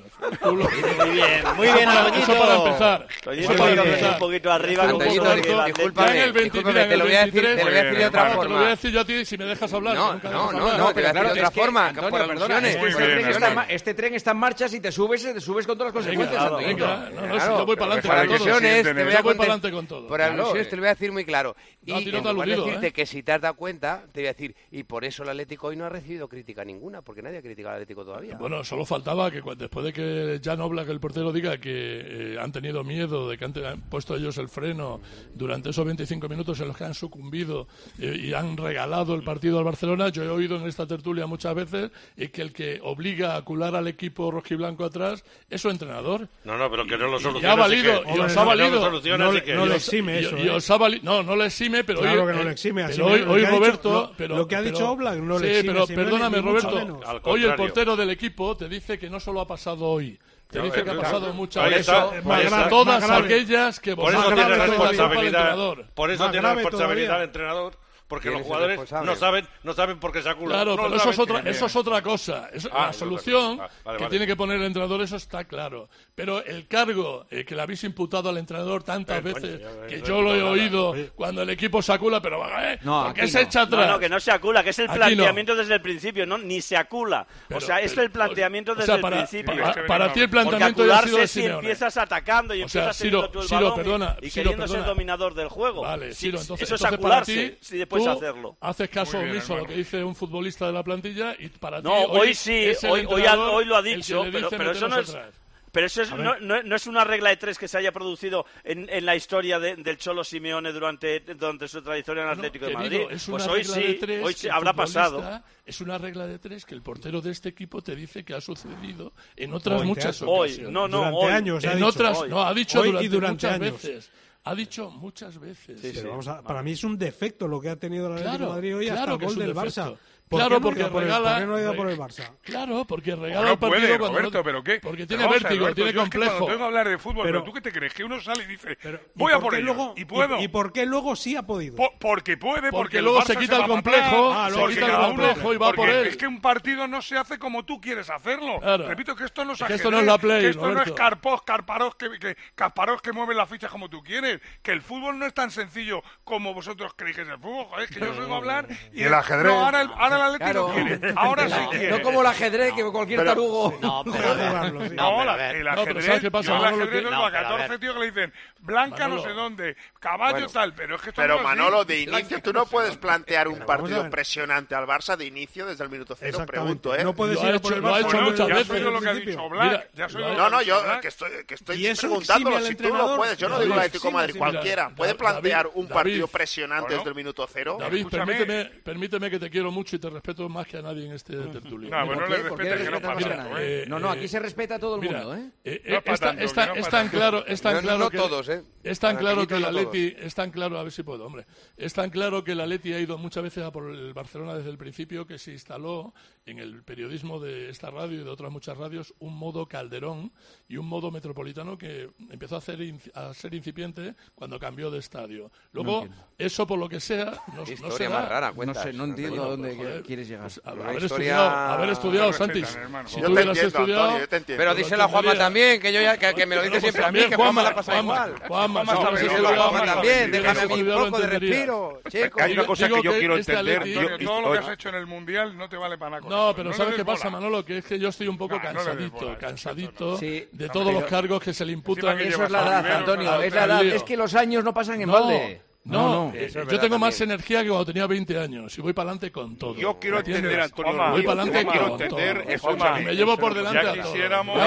Muy bien, Antoñito. Eso para empezar. Un poquito arriba. Discúlpame, te lo voy a decir de otra forma. Te lo voy a decir yo a ti si me dejas hablar. No, te lo voy a decir de otra forma. Antonio, perdona, este tren está en marcha, si te subes con todas las consecuencias, Antoñito. Yo voy para adelante con todo. Por alusiones te lo voy a decir muy claro. Y en lugar de decirte que si te has dado cuenta, te voy a decir, y por eso el Atlético hoy no ha recibido crítica ninguna, porque nadie ha criticado al Atlético todavía. Bueno, solo faltaba que después de que Jan Oblak, el portero, diga que han tenido miedo, de que han puesto ellos el freno durante esos 25 minutos en los que han sucumbido y han regalado el partido al Barcelona. Yo he oído en esta tertulia muchas veces que el que obliga a cular al equipo rojiblanco atrás es su entrenador. No, pero que no lo soluciona. Y ha valido, y os ha valido. No le exime eso. No le exime, pero claro que no le exime. Hoy Roberto... Lo que ha dicho Oblak no le exime. Sí, pero perdóname, Roberto. Hoy el portero del equipo te dice que no solo ha pasado hoy. Te dice que ha pasado muchas veces. Todas aquellas que por eso tiene responsabilidad el entrenador. porque los jugadores no saben por qué se aculan. Claro, no pero eso es otra cosa. La solución que tiene que poner el entrenador, eso está claro. Pero el cargo que le habéis imputado al entrenador tantas veces, que yo lo he oído cuando el equipo se acula, pero ¿por qué se echa atrás? No, que no se acula, que es el planteamiento desde el principio, no, ni se acula. O sea, es el planteamiento desde el principio. Para ti el planteamiento ya ha sido de Simeone. Si empiezas atacando y empiezas teniendo tú el balón y queriendo ser dominador del juego. Vale, Ciro, entonces eso es acularse, para ti, si después hacerlo. Haces caso omiso a lo que dice un futbolista de la plantilla y para ti hoy sí, hoy lo ha dicho, pero eso no es... Atrás. Pero eso no es una regla de 3 que se haya producido en la historia del Cholo Simeone durante su trayectoria en Atlético de Madrid. Pues hoy sí habrá pasado. Es una regla de 3 que el portero de este equipo te dice que ha sucedido en otras muchas ocasiones. Durante años. Ha dicho durante muchas veces. Ha dicho muchas veces. Pero para mí es un defecto lo que ha tenido el Atlético de Madrid hoy hasta el gol del Barça. Claro, porque regala. ¿Por qué no ha ido por el Barça? Claro, porque regala el partido cuando Roberto, ¿pero qué? Porque tiene vértigo, tiene complejo. Cuando tengo que hablar de fútbol, pero tú qué te crees, que uno sale y dice, voy a por ello, y puedo. ¿Y por qué luego sí ha podido? Porque puede, porque luego se quita el complejo, y va por él. Es que un partido no se hace como tú quieres hacerlo. Repito que esto no es ajedrez, esto no es la Play, que esto no es Kasparov que mueve las fichas como tú quieres, que el fútbol no es tan sencillo como vosotros creéis que es el fútbol. Joder, es que yo os oigo hablar y el ajedrez. No, ahora el Atlético quiere. Ahora sí quiere. No como el ajedrez, que cualquier tarugo. El ajedrez. ¿Qué pasa? El ajedrez es a 14 tíos que le dicen Blanca no sé dónde, Caballo tal, pero es que esto Pero no Manolo, así. de inicio tú no puedes plantear un partido presionante al Barça de inicio desde el minuto 0, pregunto, ¿eh? No puedes ir por el Barça. Lo ha hecho muchas veces. Ya soy lo que ha dicho Black. Yo que estoy preguntándolo si tú lo puedes. Yo no digo el Atlético de Madrid, cualquiera. ¿Puede plantear un partido presionante desde el minuto 0? David, permíteme que te quiero mucho y te respeto más que a nadie en este tertulio. No le respeta que no pasa tanto, ¿eh? No, aquí se respeta a todo el mundo, ¿eh? Es tan claro que todos, ¿eh? Es tan claro que el Atleti, a ver si puedo, hombre. Es tan claro que el Atleti ha ido muchas veces a por el Barcelona desde el principio que se instaló en el periodismo de esta radio y de otras muchas radios un modo Calderón y un modo Metropolitano que empezó a ser incipiente cuando cambió de estadio. Luego, eso por lo que sea, no se más rara, no entiendo a dónde quieres llegar. Pues, haber estudiado, Santis. Si yo tú hubieras estudiado... Antonio, yo te entiendo. Pero díselo a Juanma también, que me lo dice siempre a mí, que Juanma la pasa igual. Juanma también, déjame a mí un poco de respiro. Hay una cosa que yo quiero entender. Todo lo que has hecho en el Mundial no te vale para nada. No, pero ¿sabes qué pasa, Manolo? Que es que yo estoy un poco cansadito de todos los cargos que se le imputan. Eso es la edad, Antonio, es la edad. Es que los años no pasan en balde. No, yo tengo más energía que cuando tenía 20 años y voy para adelante con todo. Yo quiero entender, Antonio. Voy para adelante con todo. Y me llevo por delante a todos.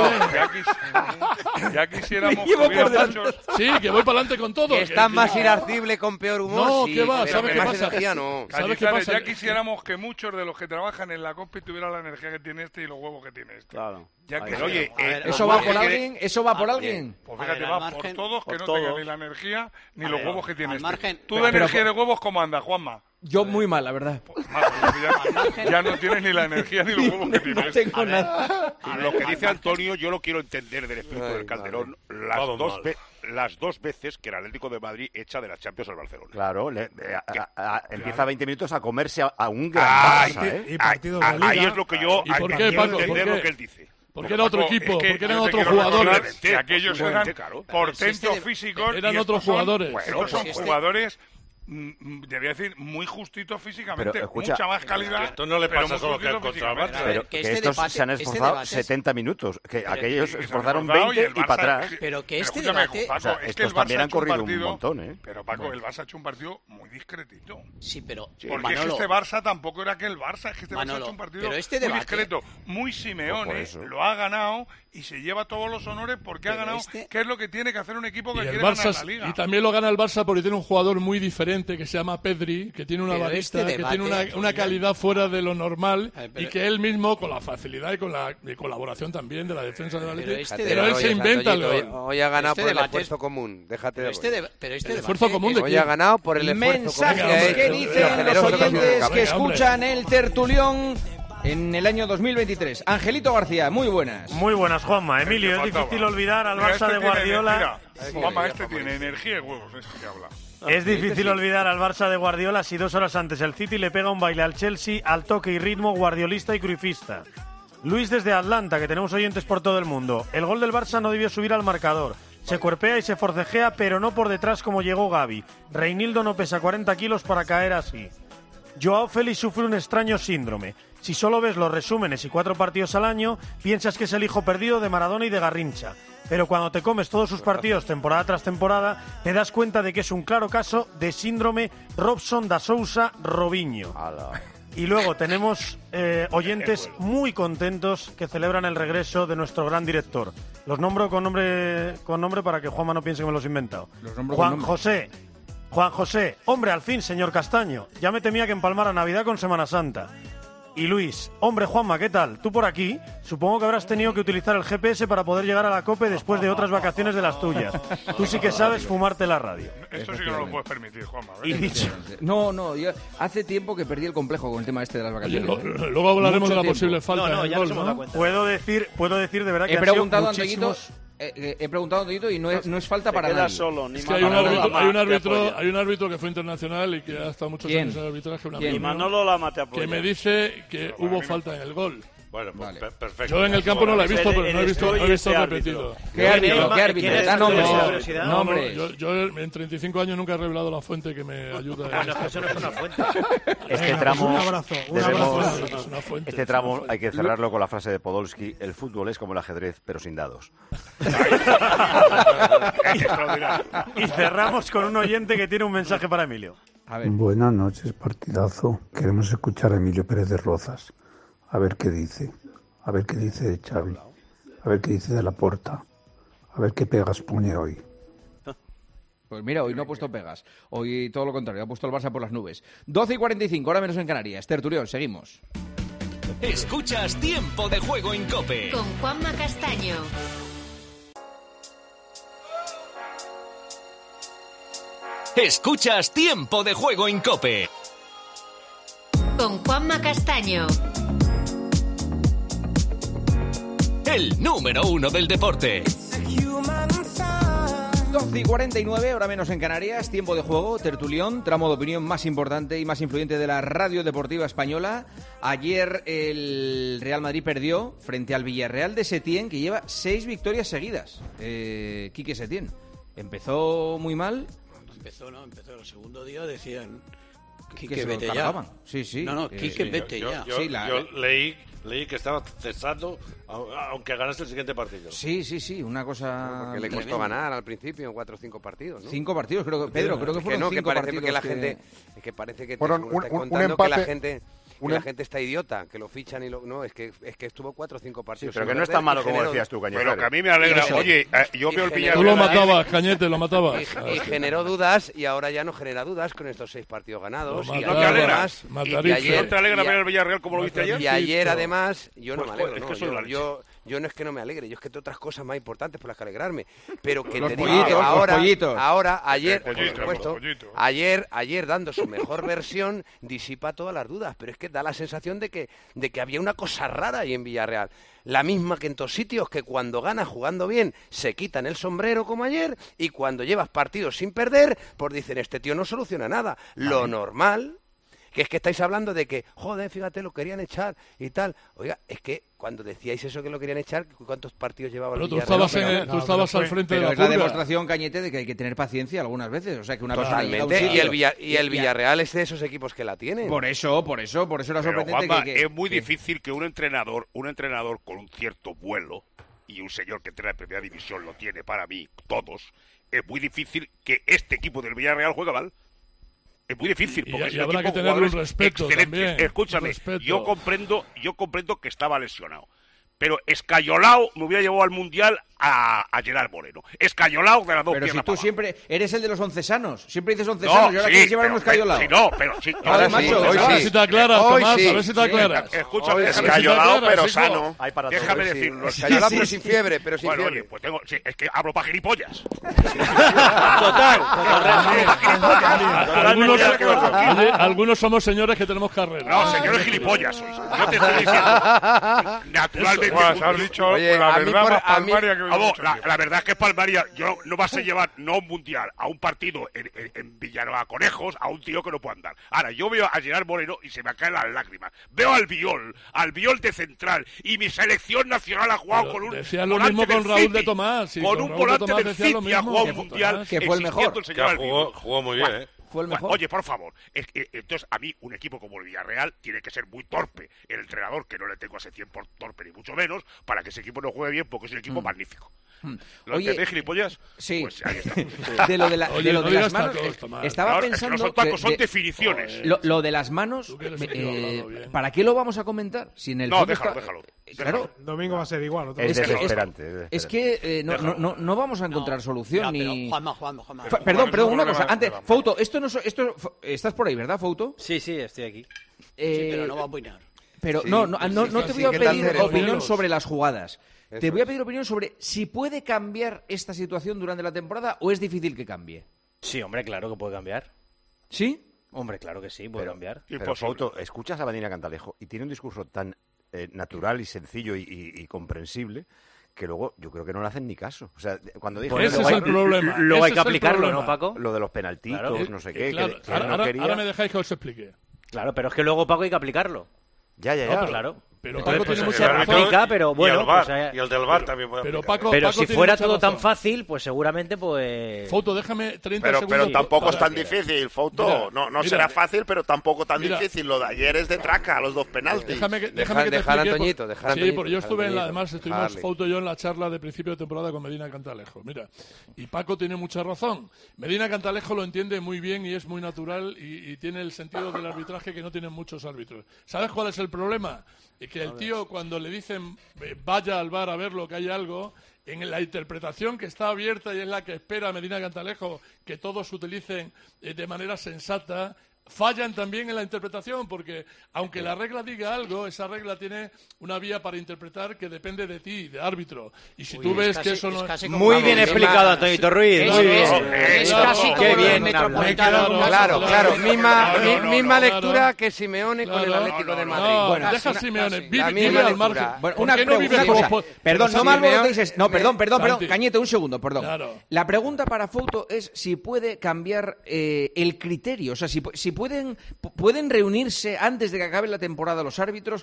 Ya quisiéramos Sí, que voy para adelante con todo. Que estás más irascible con peor humor. No, sí, ¿qué va? pero ¿Sabes qué más pasa? energía no. ¿Sabes qué pasa? Ya quisiéramos que muchos de los que trabajan en la COPE tuvieran la energía que tiene este y los huevos que tiene este. Claro. Oye, ¿Eso va por alguien? ¿Eso va por alguien? Pues fíjate, va por todos que no tengan ni la energía ni los huevos que tiene este. Tú de energía de huevos, ¿cómo andas, Juanma? Yo muy mal, la verdad. Ya no tienes ni la energía ni los huevos que tienes. No tengo nada. Lo que dice Antonio, yo lo quiero entender del espíritu del Calderón. Las dos veces que el Atlético de Madrid echa de las Champions al Barcelona. Claro, empieza 20 minutos a comerse a un gran Barça, ¿eh? Ahí es lo que yo quiero entender lo que él dice. Porque era otro equipo, porque eran otros jugadores. Que aquellos eran portentos físicos. Eran otros jugadores. Bueno, son jugadores, debería decir, muy justitos físicamente. Pero, escucha, mucha más calidad. Esto no le pasa solo que al contra el Barça. Pero que estos se han esforzado 70 minutos. Que aquellos se esforzaron 20 y para atrás. Pero que este debate... Paco, estos también han corrido un montón, ¿eh? Pero, Paco, el Barça ha hecho un partido muy discretito. Sí, pero... Porque es que este Barça tampoco era aquel Barça. Es que este Barça ha hecho un partido muy discreto. Muy Simeone, lo ha ganado y se lleva todos los honores porque ha ganado. ¿Qué es lo que tiene que hacer un equipo que quiere ganar la Liga? Y también lo gana el Barça porque tiene un jugador muy diferente que se llama Pedri, que tiene una barista, que tiene una calidad fuera de lo normal y que él mismo, con la facilidad y con la colaboración también de la defensa de la Liga, pero él se inventa el gol. Hoy ha ganado por el esfuerzo común. Déjate de... ¿El esfuerzo común de quién? Hoy ha ganado por el esfuerzo común. Mensajes que dicen los oyentes que escuchan el tertulión en el año 2023. Angelito García, muy buenas. Muy buenas, Juanma. Emilio, es difícil olvidar al Barça de Guardiola. Juanma, este tiene energía y huevos, este que habla. Es difícil olvidar al Barça de Guardiola si 2 horas antes el City le pega un baile al Chelsea al toque y ritmo guardiolista y cruifista. Luis desde Atlanta, que tenemos oyentes por todo el mundo. El gol del Barça no debió subir al marcador. Se cuerpea y se forcejea, pero no por detrás como llegó Gavi. Reinildo no pesa 40 kilos para caer así. Joao Félix sufre un extraño síndrome. Si solo ves los resúmenes y 4 partidos al año, piensas que es el hijo perdido de Maradona y de Garrincha. Pero cuando te comes todos sus partidos temporada tras temporada, te das cuenta de que es un claro caso de síndrome Robson da Sousa Robinho. Y luego tenemos oyentes muy contentos que celebran el regreso de nuestro gran director. Los nombro con nombre para que Juanma no piense que me los he inventado. Juan José, hombre, al fin, señor Castaño. Ya me temía que empalmara Navidad con Semana Santa. Y Luis, hombre, Juanma, ¿qué tal? ¿Tú por aquí? Supongo que habrás tenido que utilizar el GPS para poder llegar a la COPE después de otras vacaciones de las tuyas. Tú sí que sabes fumarte la radio. Esto sí que no lo puedes permitir, Juanma. Y dicho... No, yo hace tiempo que perdí el complejo con el tema este de las vacaciones. Luego hablaremos de la posible falta. No, ya nos hemos dado cuenta. Puedo decir de verdad que he preguntado, muchísimos... He preguntado, Antoñito, y no es falta para nadie. Solo, es que hay un árbitro que fue internacional y que ha estado muchos años en el arbitraje. Y Manolo Lama te apoya. Que me dice que hubo falta en el gol. Bueno, pues perfecto. Yo en el campo no la he visto, pero no he visto repetido. ¿Qué árbitro? Da nombre. Yo en 35 años nunca he revelado la fuente que me ayuda. Bueno, eso no es una fuente. Este tramo, un abrazo. Este tramo hay que cerrarlo con la frase de Podolski: el fútbol es como el ajedrez, pero sin dados. Y cerramos con un oyente que tiene un mensaje para Emilio. Buenas noches, partidazo. Queremos escuchar a Emilio Pérez de Rozas. A ver qué dice de Xavi, a ver qué dice de Laporta, a ver qué pegas pone hoy. Pues mira, hoy no ha puesto pegas, hoy todo lo contrario, ha puesto el Barça por las nubes. 12:45, hora menos en Canarias. Tertulión, seguimos. Escuchas Tiempo de Juego en COPE. Con Juanma Castaño. Escuchas Tiempo de Juego en COPE. Con Juanma Castaño. El número 1 del deporte. 12:49, hora menos en Canarias, tiempo de juego, tertulión, tramo de opinión más importante y más influyente de la radio deportiva española. Ayer el Real Madrid perdió frente al Villarreal de Setién, que lleva 6 victorias seguidas. Quique Setién, empezó muy mal. Empezó el segundo día decían... Quique, vete ya. Sí. Quique, vete ya. Yo leí que estaba cesando, aunque ganase el siguiente partido. Sí, una cosa... Porque le costó ganar al principio en 4 o 5 partidos, ¿no? 5 partidos, creo que fueron 5 partidos. Que la gente... Es que parece que fueron un empate... que la gente está idiota, que lo fichan y lo... No, es que estuvo 4 o 5 partidos. Sí, pero que no es tan malo como decías tú, Cañete. Pero que a mí me alegra. Oye, yo veo el Villarreal... Tú lo matabas, Cañete, lo matabas. Y generó dudas, y ahora ya no genera dudas con estos 6 partidos ganados. ¿No te alegra? ¿No te alegra ver el Villarreal como lo viste ayer? Y ayer, además, yo no me alegro. Yo no es que no me alegre, yo es que tengo otras cosas más importantes por las que alegrarme. Pero que te digo que ahora, ayer, por supuesto, ayer dando su mejor versión, disipa todas las dudas. Pero es que da la sensación de que había una cosa rara ahí en Villarreal. La misma que en todos sitios, que cuando ganas jugando bien se quitan el sombrero como ayer, y cuando llevas partidos sin perder, pues dicen, este tío no soluciona nada. Lo normal... Que es que estáis hablando de que, joder, fíjate, lo querían echar y tal. Oiga, es que cuando decíais eso que lo querían echar, ¿cuántos partidos llevaba el Villarreal? Tú estabas al frente de la es la demostración, Cañete, de que hay que tener paciencia algunas veces. O sea, que una totalmente. Y el Villarreal es de esos equipos que la tienen. Por eso era sorprendente. Juanma, es muy difícil que un entrenador con un cierto vuelo, y un señor que entrena en primera división lo tiene para mí, todos, es muy difícil que este equipo del Villarreal juegue mal. Es muy difícil, porque y habrá que tenerle un respeto también. Escúchame, yo comprendo que estaba lesionado, pero Escayolao me hubiera llevado al Mundial a Gerard Moreno. Escayolao de las dos piernas. Pero si tú siempre eres el de los oncesanos, siempre dices oncesanos, y ahora quieres llevar a un Escayolao. A ver si te aclaras, Tomás, a ver si te aclaras. Escúchame, Escayolao, pero sano. Déjame decirlo. Escayolao, pero sin fiebre, Oye, pues es que hablo para gilipollas. Total. Algunos somos señores que tenemos carrera. No, señores gilipollas sois. Yo te estoy diciendo. Naturalmente. Has dicho la verdad más palmaria que La verdad es que Palmaría no vas a llevar no un mundial a un partido en Villanueva Conejos a un tío que no puede andar. Ahora, yo veo a Gerard Moreno y se me caen las lágrimas. Veo al Viol de central, y mi selección nacional ha jugado con un decía lo mismo con Raúl de Tomás. Con un volante del City ha jugado un mundial. Que fue el mejor. Jugó muy bien, ¿eh? Fue el mejor. Oye, por favor, entonces a mí un equipo como el Villarreal tiene que ser muy torpe. El entrenador, que no le tengo a ese tiempo torpe ni mucho menos, para que ese equipo no juegue bien, porque es un equipo magnífico. ¿Lo entendés, gilipollas? Sí. Pues ahí está. De lo de las manos, estaba pensando... No son tacos, son definiciones. Lo de las manos, ¿para qué lo vamos a comentar? Si en el déjalo. Claro. Domingo va a ser igual. Es desesperante. Es que no vamos a encontrar solución ni... Juanma. Perdón, una cosa. Antes, Fouto, esto estás por ahí, ¿verdad, Fouto? Sí, estoy aquí. Sí, pero no va a opinar. Pero no te voy a pedir opinión sobre las jugadas. Te voy a pedir opinión sobre si puede cambiar esta situación durante la temporada o es difícil que cambie. Sí, hombre, claro que puede cambiar. ¿Sí? Hombre, claro que sí, puede cambiar. Pero Fouto, escuchas a Medina Cantalejo y tiene un discurso tan natural y sencillo y comprensible que luego yo creo que no le hacen ni caso. O sea, cuando dijo... Ese es el problema. Luego hay que aplicarlo, ¿no, Paco? Lo de los penaltitos, no sé qué. Claro, ahora me dejáis que os explique. Claro, pero es que luego, Paco, hay que aplicarlo. Ya. No, claro. Pero Paco tiene mucha práctica, pero bueno... Y el del VAR también puede aplicar. Pero si fuera todo tan fácil, pues seguramente, pues... Fouto, déjame 30 segundos. Pero tampoco es tan difícil, Fouto. No será fácil, pero tampoco tan difícil. Lo de ayer es de traca, los dos penaltis. Déjame que te dejar explique. Antoñito. Sí, porque yo estuve además estuvimos Fouto y yo en la charla de principio de temporada con Medina Cantalejo. Mira, y Paco tiene mucha razón. Medina Cantalejo lo entiende muy bien y es muy natural y tiene el sentido del arbitraje que no tienen muchos árbitros. ¿Sabes cuál es el problema? Que el tío, cuando le dicen vaya al bar a verlo, que hay algo, en la interpretación que está abierta y es la que espera Medina Cantalejo que todos utilicen de manera sensata, fallan también en la interpretación, porque aunque la regla diga algo, esa regla tiene una vía para interpretar que depende de ti, de árbitro. Y si tú ves que eso no es... Muy bien explicado, Antonio Ruiz. Muy bien. Es casi qué bien. Claro. Misma lectura que Simeone con el Atlético de Madrid. Bueno, deja a Simeone. Vive al margen. Una cosa. Perdón, no me alborotéis. No, perdón. Cañete, un segundo, perdón. La pregunta para Fouto es si puede cambiar el criterio. O sea, si pueden reunirse antes de que acabe la temporada los árbitros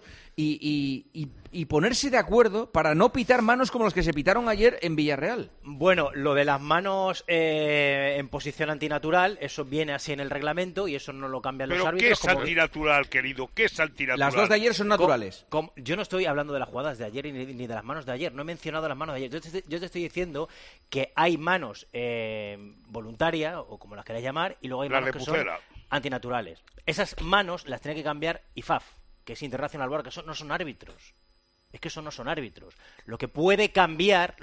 y ponerse de acuerdo para no pitar manos como las que se pitaron ayer en Villarreal. Bueno, lo de las manos en posición antinatural, eso viene así en el reglamento y eso no lo cambian los árbitros. ¿Qué es antinatural, querido? ¿Qué es antinatural? Las dos de ayer son naturales. Yo no estoy hablando de las jugadas de ayer ni de las manos de ayer. No he mencionado las manos de ayer. Yo te estoy diciendo que hay manos voluntarias, o como las queráis llamar, y luego hay manos que son antinaturales. Esas manos las tiene que cambiar IFAF, que es International Bar, que no son árbitros. Es que eso no son árbitros. Lo que puede cambiar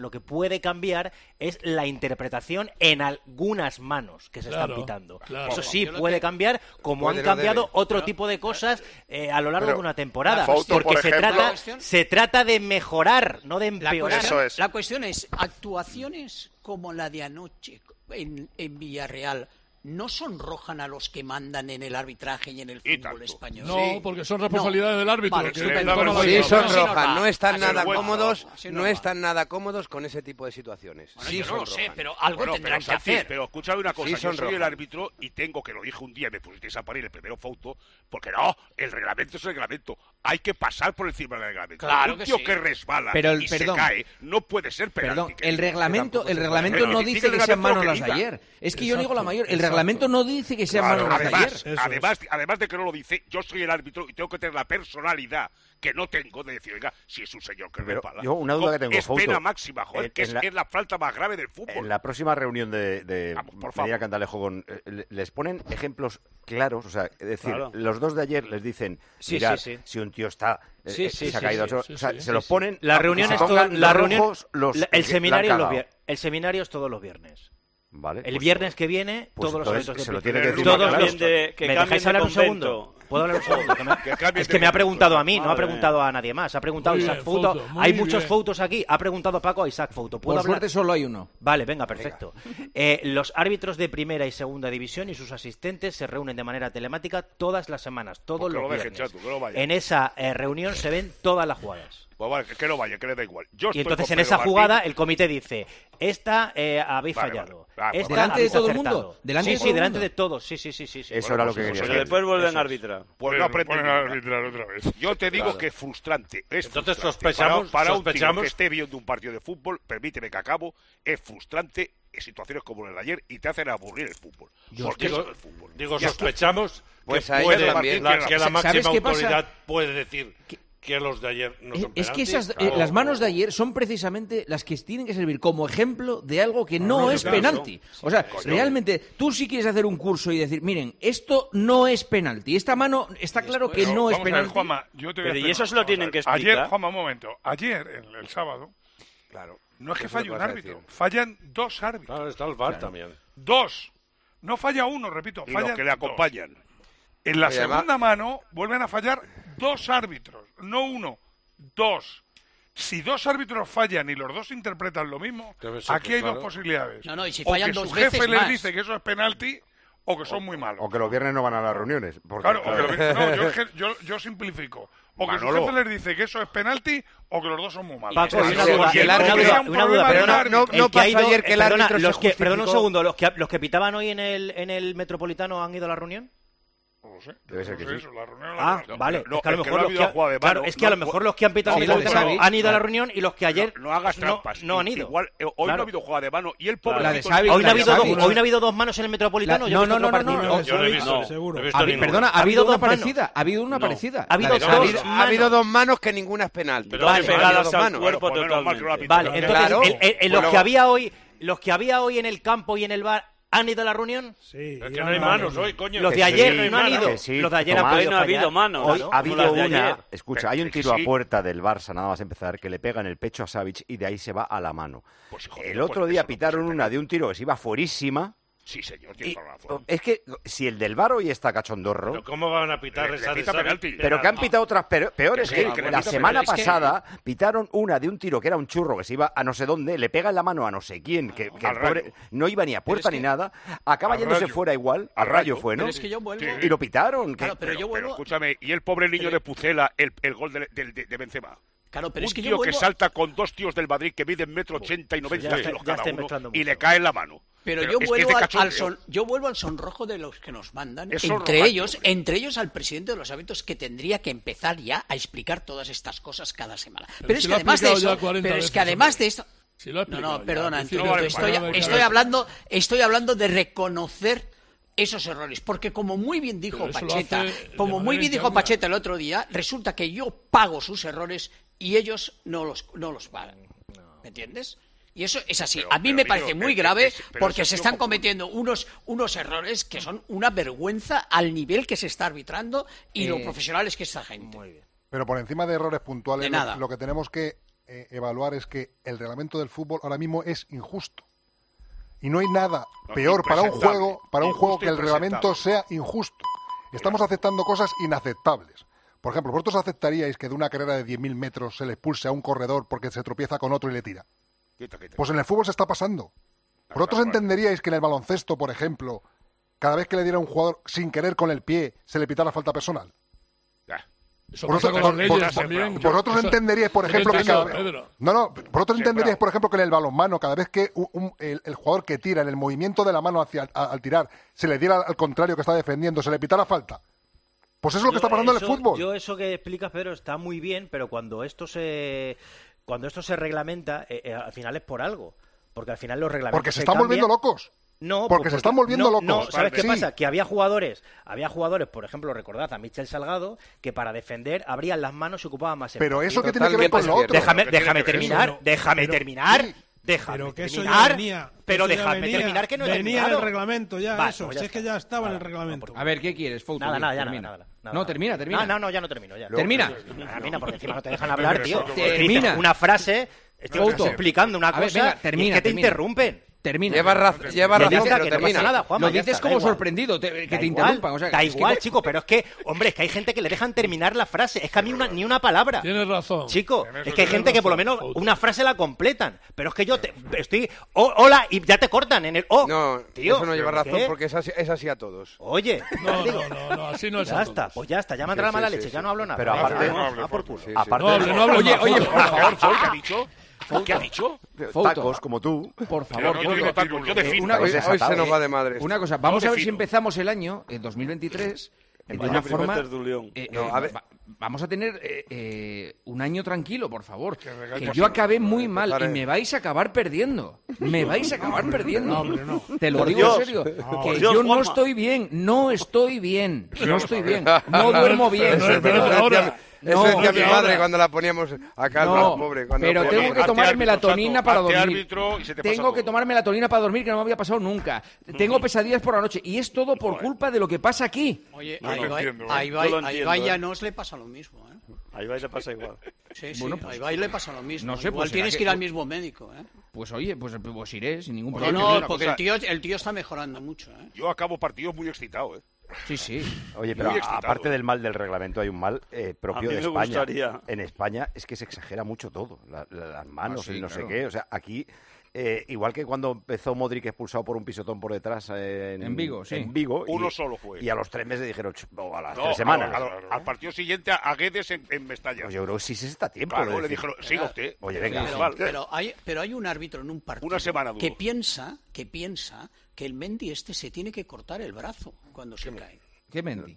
es la interpretación en algunas manos que se están pitando. Eso sí puede cambiar, como han cambiado otro tipo de cosas a lo largo de una temporada. Porque se trata de mejorar, no de empeorar. La cuestión es, actuaciones como la de anoche en Villarreal no sonrojan a los que mandan en el arbitraje y en el fútbol español. No, porque son responsabilidades del árbitro. Vale, sí, sonrojan. No están nada cómodos con ese tipo de situaciones. Bueno, yo no lo sé, pero algo tendrán que hacer. Pero escúchame una cosa, yo soy el árbitro y tengo, que lo dije un día y me pusisteis a parir el primero Fouto, porque no, el reglamento es el reglamento. Hay que pasar por encima del reglamento. Claro un tío que resbala y se cae no puede ser penalti. El reglamento no dice que sean manos las de ayer. Es que yo digo la mayor. El reglamento no dice que sean manos las de ayer. Además de que no lo dice, yo soy el árbitro y tengo que tener la personalidad que no tengo de decir, oiga, si es un señor que resbala. Yo una duda que tengo, es pena máxima, joder, que es la falta más grave del fútbol. En la próxima reunión de Medina Cantalejo les ponen ejemplos claros, o sea, es decir, los dos de ayer les dicen, mirad, si un tío está se ha caído, se los ponen. La reunión es el seminario es todos los viernes. Vale, el viernes que viene, todos los árbitros que cambien de convento. ¿Puedo hablar un segundo? Es que me ha preguntado a mí, no ha preguntado a nadie más. Ha preguntado a Isaac Fouto. Hay muchos Foutos aquí. Ha preguntado Paco a Isaac Fouto. Por suerte solo hay uno. Vale, venga, perfecto. Los árbitros de primera y segunda división y sus asistentes se reúnen de manera telemática todas las semanas, todos los viernes. En esa reunión se ven todas las jugadas. Pues vale, que no vaya, que le da igual. Y entonces en esa jugada el comité dice, esta habéis fallado. Esta ¿delante de todo el mundo? Delante de todos. Sí. Eso era lo que quería. Después vuelven a arbitrar. Pues no aprenden a arbitrar otra vez. Yo te digo que es frustrante. Entonces sospechamos un tío que esté viendo un partido de fútbol, permíteme que acabo, es frustrante en situaciones como la de ayer y te hacen aburrir el fútbol. Porque eso es el fútbol. Digo, sospechamos pues que la máxima autoridad puede decir que los de ayer no son es que penalti. las manos de ayer son precisamente las que tienen que servir como ejemplo de algo que no es penalti. O sea, realmente, tú si quieres hacer un curso y decir, miren, esto no es penalti, esta mano está claro que no es penalti. Juanma, yo te voy a y eso se lo tienen que explicar. Ayer, Juanma, un momento. Ayer, el sábado, no es que falle un árbitro, fallan dos árbitros. Claro, está el VAR también. Dos. No falla uno, repito, y fallan los que le acompañan. En la segunda mano vuelven a fallar dos árbitros, no uno, dos. Si dos árbitros fallan y los dos interpretan lo mismo, aquí hay dos posibilidades. No, y si fallan o que dos su jefe veces les más. dice que eso es penalti, o que son muy malos. O que los viernes no van a las reuniones. Porque, Claro, yo simplifico. O que su jefe les dice que eso es penalti, o que los dos son muy malos. Paco, una duda, perdona. No pasó ayer que el árbitro se justificó. Perdona un segundo, ¿los que pitaban hoy en el Metropolitano han ido a la reunión? No lo sé. Debe ser que sí. Vale. No, es que a lo mejor los que han pitado han ido a la reunión y los que ayer no hagas trampas. No han ido. Igual, hoy no ha habido jugada de mano y el pobre... Hoy no ha habido dos manos en el Metropolitano. No. Yo no he visto, seguro. Perdona, ha habido una parecida. Ha habido una parecida. Ha habido dos manos que ninguna es penalti. Vale, pegadas al cuerpo totalmente. Vale, entonces los que había hoy en el campo y en el bar ¿han ido a la reunión? Sí. Es que no hay manos hoy, coño. Los de ayer no han ido. Los de ayer han podido no ha habido manos. Hoy ha habido una... Ayer. Escucha, hay un tiro a puerta del Barça, nada más empezar, que le pega en el pecho a Savic y de ahí se va a la mano. El otro día pitaron una de un tiro que se iba fuerísima. Sí, señor, tiene razón. Es que si el del VAR hoy está cachondorro... ¿Pero cómo van a pitar esa de penalti? Pero que han pitado otras peores. Que la semana pasada pitaron una de un tiro que era un churro que se iba a no sé dónde, le pega en la mano a no sé quién, que el pobre no iba ni a puerta ni nada, acaba yéndose fuera igual, al Rayo fue, ¿no? Pero es que yo vuelvo... Y lo pitaron. Claro, pero escúchame, y el pobre niño de Pucela, el gol de Benzema. Claro, pero es que tío que salta con dos tíos del Madrid que miden 1,80 m y 90 kilos cada uno y le cae en la mano. Pero yo vuelvo al sonrojo de los que nos mandan, entre ellos al presidente de los árbitros, que tendría que empezar ya a explicar todas estas cosas cada semana. Pero es que además de esto, no, perdona, Antonio, estoy hablando de reconocer esos errores, porque como muy bien dijo Pacheta, el otro día, resulta que yo pago sus errores y ellos no los pagan. ¿Me entiendes? Y eso es así. A mí me parece muy grave porque se están cometiendo unos errores que son una vergüenza al nivel que se está arbitrando y lo profesionales que es esta gente. Muy bien. Pero por encima de errores puntuales, lo que tenemos que evaluar es que el reglamento del fútbol ahora mismo es injusto. Y no hay nada peor para un juego que el reglamento sea injusto. Estamos aceptando cosas inaceptables. Por ejemplo, ¿vosotros aceptaríais que de una carrera de 10.000 metros se le expulse a un corredor porque se tropieza con otro y le tira? Pues en el fútbol se está pasando. ¿Vosotros entenderíais que en el baloncesto, por ejemplo, cada vez que le diera a un jugador sin querer con el pie, se le pitara falta personal? ¿Vosotros entenderíais, por ejemplo, que en el balonmano, cada vez que el jugador que tira en el movimiento de la mano al tirar se le diera al contrario que está defendiendo, se le pitara falta? Pues eso es lo que está pasando en el fútbol. Eso que explicas, Pedro, está muy bien, pero cuando esto se reglamenta, al final es por algo. Porque al final los reglamentos porque se están volviendo locos. No, porque se están volviendo locos. No, ¿sabes qué pasa? Que había jugadores, por ejemplo, recordad a Michel Salgado, que para defender abrían las manos y ocupaban más espacio. Pero eso que tiene que ver con lo otro. Déjame terminar. Pero que eso ya venía. Pero déjame terminar, que no he venía terminado. el reglamento ya, vale, eso. Pues si es que ya estaba en el reglamento. A ver, ¿qué quieres, Fouto? Nada. No, termina. No, ya no termino. Ya. Termina. Termina, porque encima no te dejan hablar, tío. Termina. Una frase, estoy explicando una cosa, termina, y es que te interrumpen. termina. Lleva razón, pero termina. Nada, Juanma, lo dices como sorprendido, que te interrumpan. O sea, da igual, chico, pero es que, hombre, es que hay gente que le dejan terminar la frase. Es que a mí ni una palabra. Tienes razón. Chico, es que hay gente que por lo menos una frase la completan. Pero es que yo estoy... hola, y ya te cortan en el... No, tío, eso no lleva razón porque es así a todos. Oye. No, así no es ya está, pues ya está, ya me entra la mala leche, ya no hablo nada. Pero aparte... No hable. Oye, ¿qué ha dicho? ¿Qué ha dicho? Tacos, como tú. Por favor, hoy se nos va de madre. Una cosa, vamos a ver si empezamos el año, en 2023, de una forma... vamos a tener un año tranquilo, por favor. Que yo acabé muy mal y me vais a acabar perdiendo. Me vais a acabar perdiendo. No, hombre, no. Te lo digo en serio. Que yo no estoy bien. No estoy bien. No duermo bien. Eso decía mi madre cuando la poníamos a calma, pobre. Pero tengo que tomar melatonina para dormir. Tengo que tomar melatonina para dormir, que no me había pasado nunca. Tengo pesadillas por la noche. Y es todo por culpa de lo que pasa aquí. Oye, a Ibai ya no le pasa lo mismo, ¿eh? A Ibai le pasa igual. Sí, bueno, pues, a Ibai le pasa lo mismo. No sé, igual tienes que ir al mismo médico, ¿eh? Pues oye, pues iré sin ningún problema. No, porque el tío está mejorando mucho, ¿eh? Yo acabo partidos muy excitado, ¿eh? Sí. Oye, pero aparte del mal del reglamento hay un mal propio de España. Gustaría. En España es que se exagera mucho todo, las manos y no sé qué. O sea, aquí, igual que cuando empezó Modric expulsado por un pisotón por detrás en Vigo, sí. En Vigo. Uno solo fue. Y a los 3 meses dijeron, a las 3 semanas. Al partido siguiente a Guedes en Mestalla. Pues yo creo que sí se está a tiempo. Claro, le dijeron, siga usted. Oye, venga. Pero hay un árbitro en un partido una semana que piensa que el Mendy se tiene que cortar el brazo cuando se cae. ¿Qué Mendy?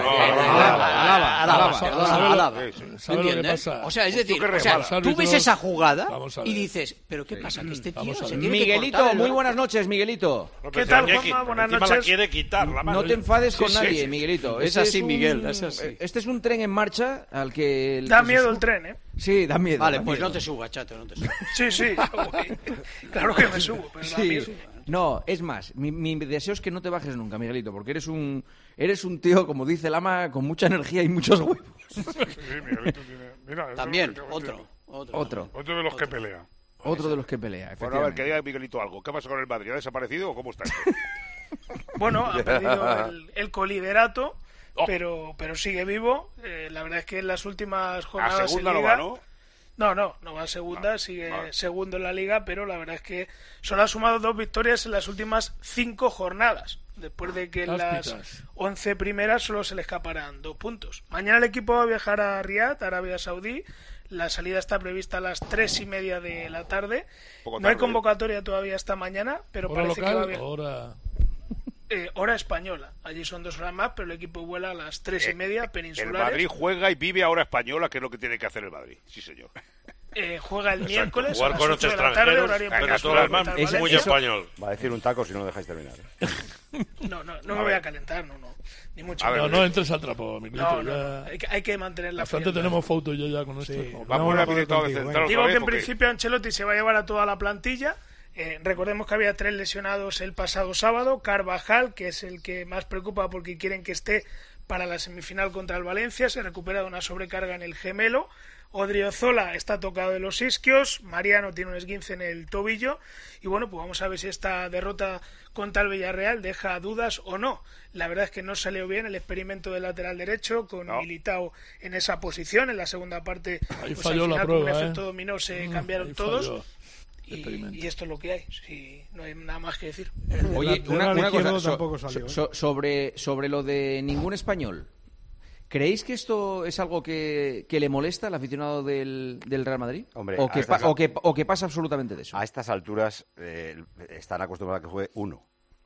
Alaba. ¿Sabes lo que pasa? O sea, es decir, tú ves esa jugada y dices, ¿pero qué pasa? Que este tío se tiene Miguelito, que cortar muy buenas noches, Miguelito. ¿Qué tal, Juanma? Buenas noches. La quiere quitar, la mano. No te enfades con nadie, Miguelito. Es así, Miguel, es así. Este es un tren en marcha al que... Da miedo el tren, ¿eh? Sí, da miedo. Vale, pues no te subas, chato, no te subas. Sí, claro que me subo, pero da miedo. No, es más, mi deseo es que no te bajes nunca, Miguelito, porque eres un tío, como dice Lama, con mucha energía y muchos huevos. Sí, Miguelito tiene... Mira, también, otro de los que pelea. Otro de los que pelea, efectivamente. Bueno, a ver, que diga Miguelito algo. ¿Qué pasa con el Madrid? ¿Ha desaparecido o cómo está esto? Bueno, ha perdido el coliderato, pero sigue vivo. La verdad es que en las últimas jornadas... A segunda en Liga, no va, ¿no? No va a segunda, sigue segundo en la Liga, pero la verdad es que solo ha sumado 2 victorias en las últimas 5 jornadas, después de que en las 11 primeras solo se le escaparan 2 puntos. Mañana el equipo va a viajar a Riad, Arabia Saudí. La salida está prevista a las 3:30 de la tarde. No hay convocatoria todavía esta mañana, pero parece que va a viajar. Hora española. Allí son 2 horas más, pero el equipo vuela a las 3:30 peninsulares. El Madrid juega y vive a hora española, que es lo que tiene que hacer el Madrid. Sí, señor. Juega el miércoles jugar a las con 8 de la tarde, horario internacional. Es muy español. Va a decir un taco si no lo dejáis terminar. No me voy a calentar, ni mucho menos. No entres al trapo, Miguelito. No. Hay que mantener la frialdad. Tenemos fotos ya con esto. Vamos a de central. Digo que en principio Ancelotti se va a llevar a toda la plantilla. Recordemos que había 3 lesionados el pasado sábado. Carvajal, que es el que más preocupa porque quieren que esté para la semifinal contra el Valencia, se recupera de una sobrecarga en el gemelo. Odriozola está tocado de los isquios, Mariano tiene un esguince en el tobillo y bueno, pues vamos a ver si esta derrota contra el Villarreal deja dudas o no. La verdad es que no salió bien el experimento del lateral derecho con Militao en esa posición. En la segunda parte, ahí pues falló al final, la prueba, con un efecto dominó se cambiaron todos. Y esto es lo que hay, no hay nada más que decir. Oye, una cosa sobre lo de ningún español. ¿Creéis que esto es algo que le molesta al aficionado del Real Madrid? Hombre, ¿O que pasa absolutamente de eso? A estas alturas están acostumbrados a que juegue uno.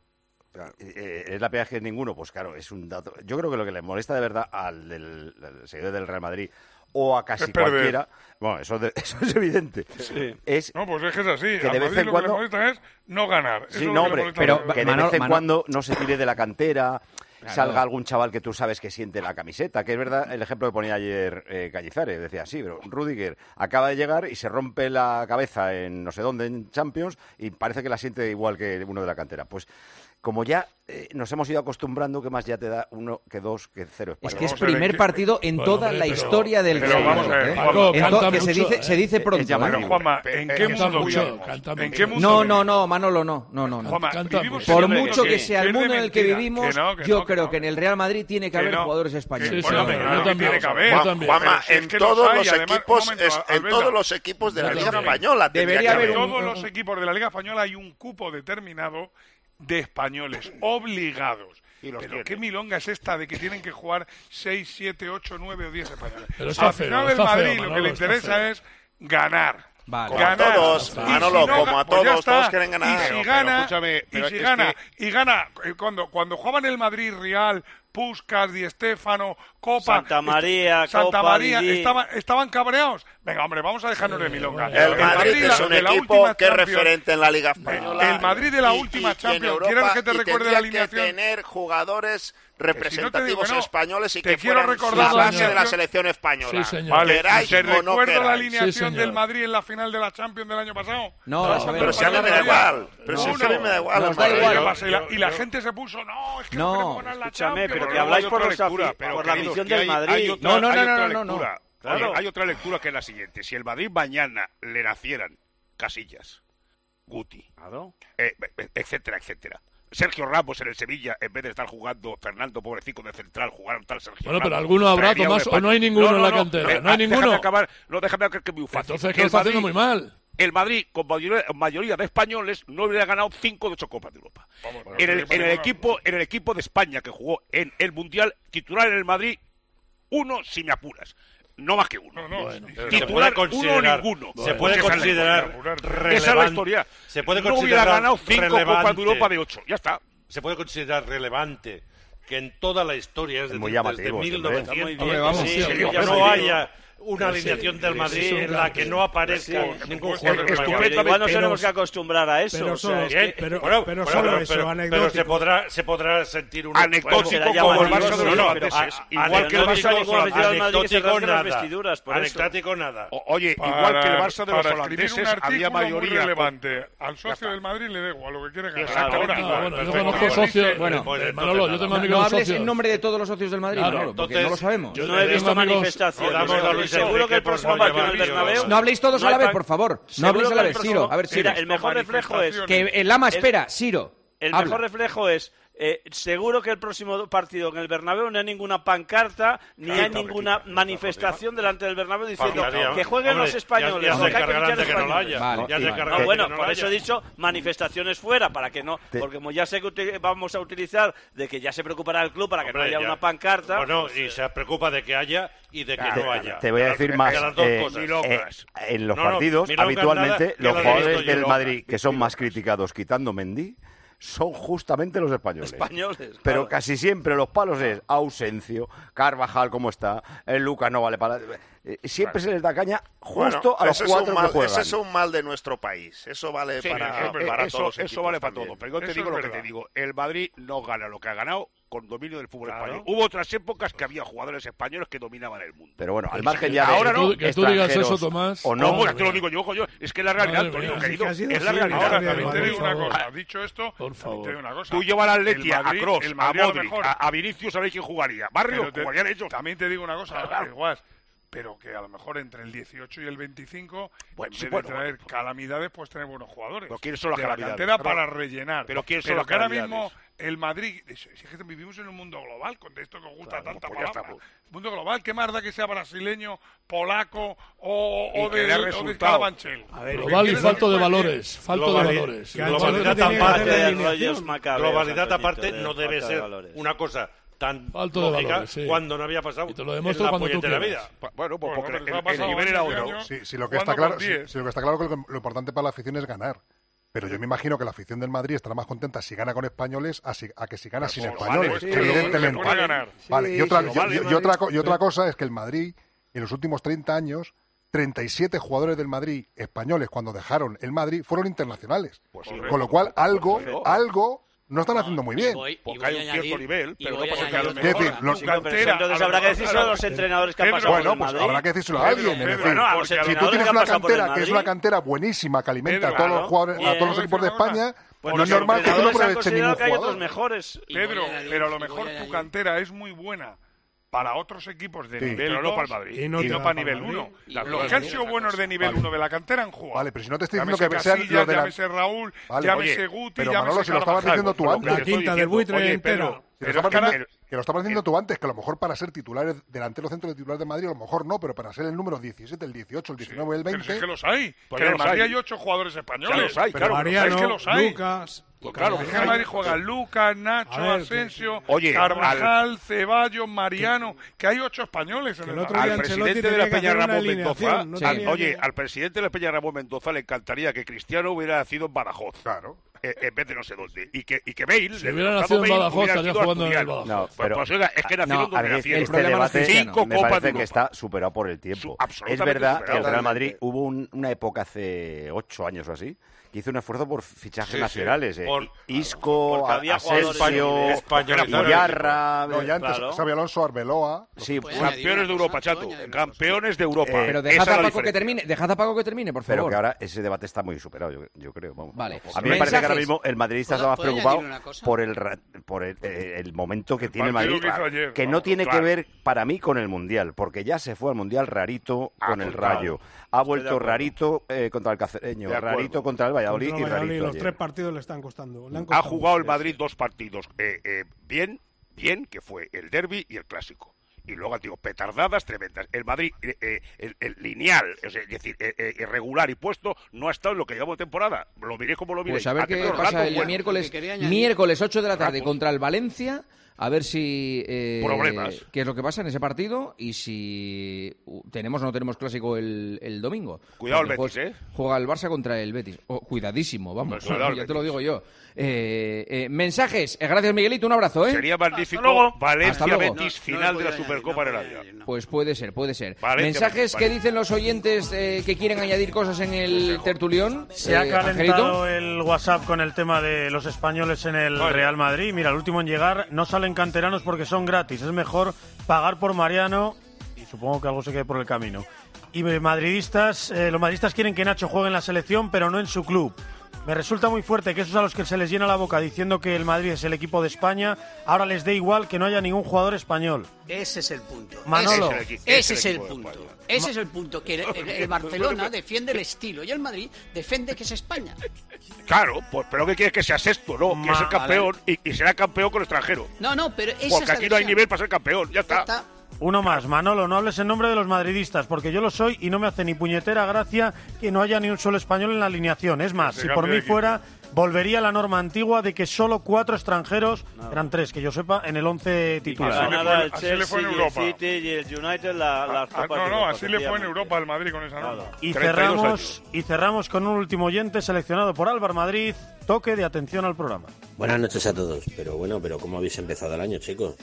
¿Es la pena que ninguno? Pues claro, es un dato. Yo creo que lo que le molesta de verdad al seguidor del Real Madrid o a casi cualquiera, bueno, eso es evidente. Sí. No, pues es que es así. Que a de vez en cuando lo que le molesta es no ganar. Sí, no, hombre, pero que de vez en cuando no se tire de la cantera. Claro. Salga algún chaval que tú sabes que siente la camiseta, que es verdad el ejemplo que ponía ayer Cañizares, decía sí, pero Rüdiger acaba de llegar y se rompe la cabeza en no sé dónde en Champions y parece que la siente igual que uno de la cantera. Pues como ya nos hemos ido acostumbrando, que más ya te da 1, que 2, que 0 español. Es que es primer partido en toda la historia del pero vamos a ver, que se dice pronto. Pero, Juanma, ¿en qué mundo vivimos? No, Manolo, no. Juanma, por mucho que sea el mundo en el que vivimos, yo creo que en el Real Madrid tiene que haber jugadores españoles. Juanma, en todos los equipos de la Liga Española debería haber. En todos los equipos de la Liga Española hay un cupo determinado de españoles obligados. Pero qué milonga es esta de que tienen que jugar 6, 7, 8, 9 o 10 españoles. Al final del Madrid lo que le interesa es ganar. Vale. Como a todos, Manolo, como a todos, todos quieren ganar. Y gana, cuando jugaban el Madrid Real, Puskás, Di Stéfano, Copa, Santa María, estaban cabreados. Venga, hombre, vamos a dejarnos de milonga. El Madrid es un equipo que es referente en la Liga Española. El Madrid de la última Champions. ¿Quieres que te recuerde la alineación? Que tener jugadores representativos españoles y te que fueran la base de la selección española. Sí, señor. Vale, ¿te recuerdo la alineación del Madrid en la final de la Champions del año pasado? Pero si a mí me da igual. Pero si a mí me da igual. Y la gente se puso, es que no queremos ganar la Champions. Pero que habláis por la afición del Madrid. Claro. Hay otra lectura que es la siguiente. Si el Madrid mañana le nacieran Casillas, Guti, etcétera, Sergio Ramos en el Sevilla, en vez de estar jugando Fernando Pobrecito de central, jugaron tal Sergio Ramos. Pero alguno habrá, Tomás, o no hay ninguno en la cantera. No hay ninguno. Déjame acabar, que es muy fácil. Entonces, ¿qué está haciendo muy mal? El Madrid, con mayoría de españoles, no hubiera ganado 5 de 8 Copas de Europa. En el equipo de España, que jugó en el Mundial, titular en el Madrid, 1 si me apuras. No más que uno. Titular uno ninguno. Se puede considerar relevante. Esa es la historia. Se puede no hubiera ganado 5 Copas de Europa de 8. Ya está. Se puede considerar relevante que en toda la historia, desde 1900, no haya una alineación del Madrid en la que no aparezca ningún jugador español. Igual nos tenemos que acostumbrar a eso. Pero se podrá sentir un anecdótico como el Barça de los holandeses. Igual que el Barça de los holandeses. Anecdótico nada. Oye, igual que el Barça de los holandeses había mayoría relevante. Al socio del Madrid le da igual lo que quiere ganar. Yo conozco socios. Manolo, yo tengo amigos socios. No hables en nombre de todos los socios del Madrid, porque no lo sabemos. Yo no he visto manifestaciones. Seguro que el próximo partido del Bernabéu... No habléis todos a la vez, por favor. No habléis a la vez, Ciro. A ver, Ciro. Mira, el mejor reflejo es... Que el Lama espera, Ciro. El mejor reflejo es... seguro que el próximo partido en el Bernabéu no hay ninguna pancarta ni hay ninguna manifestación delante del Bernabéu diciendo que jueguen los españoles. Ya se encargarán de que no lo haya. Bueno, por eso he dicho manifestaciones fuera, para que no, porque como ya sé que vamos a utilizar de que ya se preocupará el club para que no haya una pancarta. Bueno, y se preocupa de que haya y de que no haya. Te voy a decir más. En los partidos, habitualmente, los jugadores del Madrid que son más criticados, quitando Mendy, son justamente los españoles. Pero casi siempre los palos es Ausencio, Carvajal, ¿cómo está? El Lucas no vale para... Siempre se les da caña justo a los cuatro que juegan. Ese es un mal de nuestro país. Eso vale para todos. Eso vale para todo. Pero yo te digo lo que te digo. El Madrid no gana lo que ha ganado con dominio del fútbol español. Hubo otras épocas que había jugadores españoles que dominaban el mundo. Pero bueno, al margen ya de... Ahora no. Que tú digas eso, Tomás. O no. Es que lo digo yo. Es que es la realidad, Antonio, querido. Es la realidad. Ahora también te digo una cosa. Dicho esto, te digo una cosa. Tú llevas al Atleti, a Kroos, a Modric, a Vinicius, sabéis quién jugaría. Barrio, jugarían ellos. También te digo una cosa, igual. Pero que a lo mejor entre el 18 y el 25, en vez de traer calamidades, pues tener buenos jugadores. Pero ¿quiénes son las calamidades? La cantera para rellenar. Pero ¿quiénes son las que ahora calamidades? mismo el Madrid... Si es que vivimos en un mundo global, con esto que os gusta tanta palabra. Mundo global, ¿qué más da que sea brasileño, polaco o de Carabanchel? Global y falto de valores. Globalidad aparte no debe ser una cosa tan lógica cuando no había pasado y te lo demuestro cuando tú quieras. Vida. Bueno, pues porque el nivel era otro. Sí, lo que está claro que lo importante para la afición es ganar. Pero yo me imagino que la afición del Madrid estará más contenta si gana con españoles a que si gana sin españoles. Evidentemente. Vale. Y otra cosa es que el Madrid, en los últimos 30 años, 37 jugadores del Madrid españoles, cuando dejaron el Madrid, fueron internacionales. Con lo cual, algo no están haciendo muy bien. Porque hay un cierto nivel, pero no pasa nada. Entonces habrá que decírselo a los entrenadores que han pasado por el Madrid. Habrá que decírselo a alguien. Es decir, si tú tienes una cantera que es una cantera buenísima, que alimenta a todos los jugadores, a todos los equipos de España, no es normal que tú no aproveches ningún jugador. Pedro, pero a lo mejor tu cantera es muy buena para otros equipos de nivel 2 no para el Madrid. y no para nivel 1. Los que han sido buenos de nivel 1 de la cantera han jugado. Vale, pero si no te estoy diciendo que sean los de la... llámese Raúl, llámese Guti, pero llámese Manolo, si lo estabas diciendo tú antes. La quinta del buitre entero. Que lo estabas diciendo tú antes, que a lo mejor para ser titulares, delantero centro de titulares de Madrid, a lo mejor no, pero para ser el número 17, el 18, el 19, el 20... Pero es que los hay. Que en el Madrid hay 8 jugadores españoles. Ya los hay, claro. Mariano, es que los hay. Lucas... Claro, en el Madrid juegan Lucas, Nacho, Asensio, Oye, Carvajal, Ceballos, Mariano, que hay 8 españoles en el Madrid. Al presidente de la Peña Ramón Mendoza, oye, al presidente de la Peña Ramón Mendoza le encantaría que Cristiano hubiera nacido en Badajoz. Claro. En vez de no sé dónde. Y que Bale... Si hubiera nacido en Badajoz, estaría jugando en el Badajoz. No, pero, pues oiga, es que nacieron donde nacieron. Este debate me parece que está superado por el tiempo. Es verdad que el Real Madrid hubo una época hace 8 años o así, que hizo un esfuerzo por fichajes nacionales. Isco, Asensio, Villarra... No, ya antes, Xabi Alonso, Arbeloa... Sí, campeones de Europa, chato. Campeones de Europa. Pero dejad a Paco que termine, por favor. Pero que ahora ese debate está muy superado, yo creo. Vamos. Vale. A mí me parece que ahora mismo el madridista está más preocupado por el momento que tiene el Madrid, que no tiene que ver para mí con el Mundial, porque ya se fue al Mundial rarito con el Rayo. Ha vuelto rarito contra el Cacereño, rarito contra el Valladolid y rarito. Los 3 partidos le están costando. Ha jugado el Madrid 2 partidos bien, que fue el derbi y el clásico. Y luego, digo, petardadas tremendas. El Madrid, el lineal, es decir, irregular y puesto, no ha estado en lo que llevamos de temporada. Lo miré como lo miré. Pues a ver qué pasa el miércoles 8 de la tarde contra el Valencia. A ver si problemas. Qué es lo que pasa en ese partido y si tenemos o no tenemos clásico el domingo. Cuidado el Betis, Juega el Barça contra el Betis. Cuidadísimo, vamos. Ya te lo digo yo. Mensajes. Gracias, Miguelito. Un abrazo, Sería magnífico Valencia-Betis final de la Supercopa en Arabia. Pues puede ser. Valencia, Mensajes que dicen los oyentes que quieren añadir cosas en el tertulión. Se ha calentado el WhatsApp con el tema de los españoles en el Real Madrid. Mira, el último en llegar no salen canteranos porque son gratis. Es mejor pagar por Mariano y supongo que algo se quede por el camino. Y los madridistas quieren que Nacho juegue en la selección, pero no en su club. Me resulta muy fuerte que esos a los que se les llena la boca diciendo que el Madrid es el equipo de España, ahora les dé igual que no haya ningún jugador español. Ese es el punto. Manolo. Ese es el punto. Ese es el punto, que el Barcelona defiende el estilo y el Madrid defiende que es España. Claro, pues, pero ¿qué quieres que sea sexto? No, que es el campeón y será campeón con el extranjero. No, pero esa porque aquí no hay nivel para ser campeón, ya está. Uno más, Manolo, no hables en nombre de los madridistas, porque yo lo soy y no me hace ni puñetera gracia que no haya ni un solo español en la alineación. Es más, si por mí fuera, volvería a la norma antigua de que solo 4 extranjeros, eran 3, que yo sepa, en el 11 titular. Así le fue en Europa. El City y el United así le fue en Europa al Madrid con esa norma. Y cerramos con un último oyente seleccionado por Álvaro Madrid. Toque de atención al programa. Buenas noches a todos. Pero ¿cómo habéis empezado el año, chicos?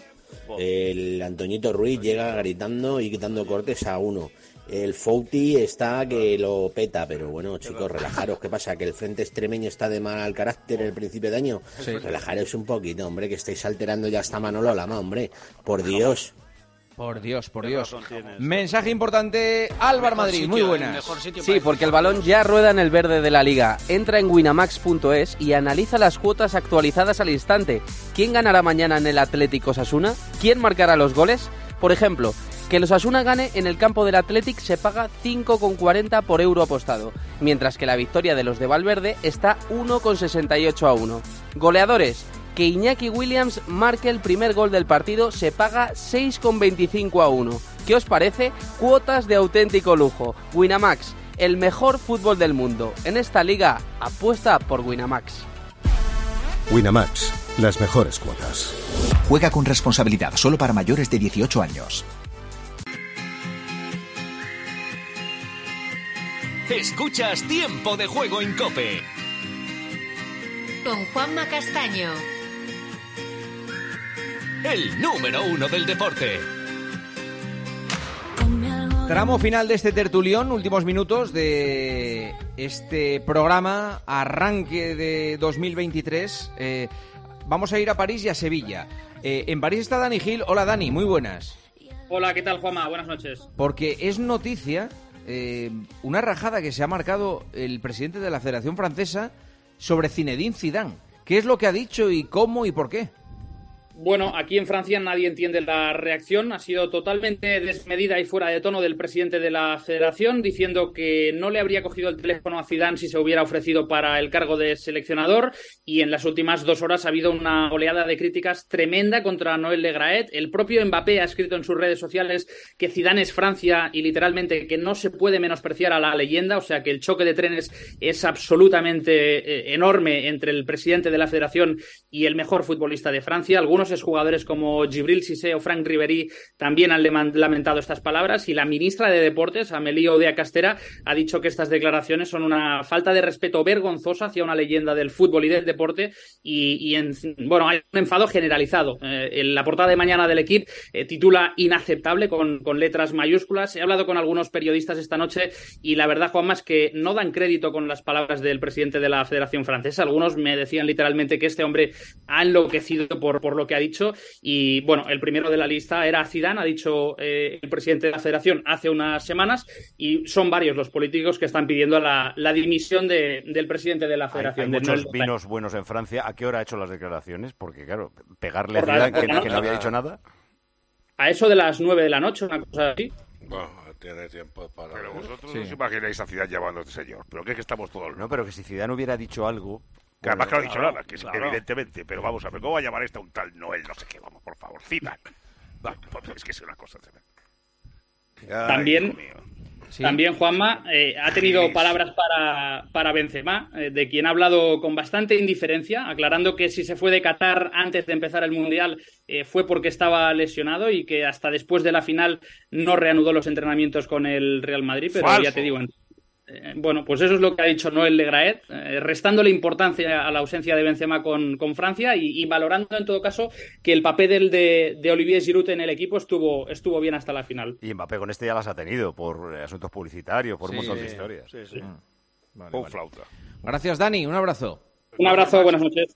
El Antoñito Ruiz llega gritando y quitando cortes a uno. El Fouti está que lo peta, pero bueno, chicos, relajaros. ¿Qué pasa? ¿Que el frente extremeño está de mal carácter en el principio de año? Sí. Relajaros un poquito, hombre, que estáis alterando ya hasta Manolo Lama, hombre. Por Dios. Por Dios. Mensaje importante, Álvaro Madrid, muy buenas. Sí, porque el balón ya rueda en el verde de la Liga. Entra en winamax.es y analiza las cuotas actualizadas al instante. ¿Quién ganará mañana en el Atlético Osasuna? ¿Quién marcará los goles? Por ejemplo, que el Osasuna gane en el campo del Athletic se paga 5,40 por euro apostado, mientras que la victoria de los de Valverde está 1,68 a 1. Goleadores. Que Iñaki Williams marque el primer gol del partido se paga 6,25 a 1. ¿Qué os parece? Cuotas de auténtico lujo. Winamax, el mejor fútbol del mundo. En esta liga, apuesta por Winamax. Winamax, las mejores cuotas. Juega con responsabilidad, solo para mayores de 18 años. Escuchas Tiempo de Juego en COPE. Con Juanma Castaño. El número 1 del deporte. Tramo final de este tertulión, últimos minutos de este programa, arranque de 2023. vamos a ir a París y a Sevilla. En París está Dani Gil. Hola, Dani, muy buenas. Hola, ¿qué tal, Juanma? Buenas noches. Porque es noticia una rajada que se ha marcado el presidente de la Federación Francesa sobre Zinedine Zidane. ¿Qué es lo que ha dicho y cómo y por qué? Bueno, aquí en Francia nadie entiende la reacción. Ha sido totalmente desmedida y fuera de tono del presidente de la Federación, diciendo que no le habría cogido el teléfono a Zidane si se hubiera ofrecido para el cargo de seleccionador. Y en las últimas 2 horas ha habido una oleada de críticas tremenda contra Noël Le Graët. El propio Mbappé ha escrito en sus redes sociales que Zidane es Francia y literalmente que no se puede menospreciar a la leyenda. O sea que el choque de trenes es absolutamente enorme entre el presidente de la Federación y el mejor futbolista de Francia. Algunos jugadores como Djibril Cissé o Franck Ribéry también han lamentado estas palabras, y la ministra de Deportes, Amélie Oudéa-Castéra, ha dicho que estas declaraciones son una falta de respeto vergonzosa hacia una leyenda del fútbol y del deporte, bueno, hay un enfado generalizado. La portada de mañana del Equipo titula inaceptable con letras mayúsculas. He hablado con algunos periodistas esta noche y la verdad, Juanma, es que no dan crédito con las palabras del presidente de la Federación Francesa. Algunos me decían literalmente que este hombre ha enloquecido por lo que ha dicho, y bueno, el primero de la lista era Zidane, ha dicho el presidente de la Federación hace unas semanas, y son varios los políticos que están pidiendo la dimisión del presidente de la Federación. Hay muchos vinos buenos en Francia. ¿A qué hora ha hecho las declaraciones? Porque claro, pegarle a Zidane que no había dicho nada. A eso de las 9 de la noche, una cosa así. Bueno, tiene tiempo para... Pero vosotros no os imagináis a Zidane llamando a este señor. ¿Pero qué es que estamos todos? No, pero que si Zidane hubiera dicho algo... Que además que no ha dicho nada, que claro, evidentemente, pero vamos a ver, ¿cómo va a llamar a un tal Noel? No sé qué, vamos, por favor, Zidane. Es que es una cosa tremenda. También Juanma ha tenido palabras para Benzema, de quien ha hablado con bastante indiferencia, aclarando que si se fue de Qatar antes de empezar el Mundial fue porque estaba lesionado y que hasta después de la final no reanudó los entrenamientos con el Real Madrid, pero falso. Ya te digo... Bueno, pues eso es lo que ha dicho Noël Le Graët, restándole importancia a la ausencia de Benzema con Francia y valorando en todo caso que el papel de Olivier Giroud en el equipo estuvo bien hasta la final. Y Mbappé con este ya las ha tenido por asuntos publicitarios, por un montón de historias. Con flauta. Gracias, Dani, un abrazo. Un abrazo, buenas noches.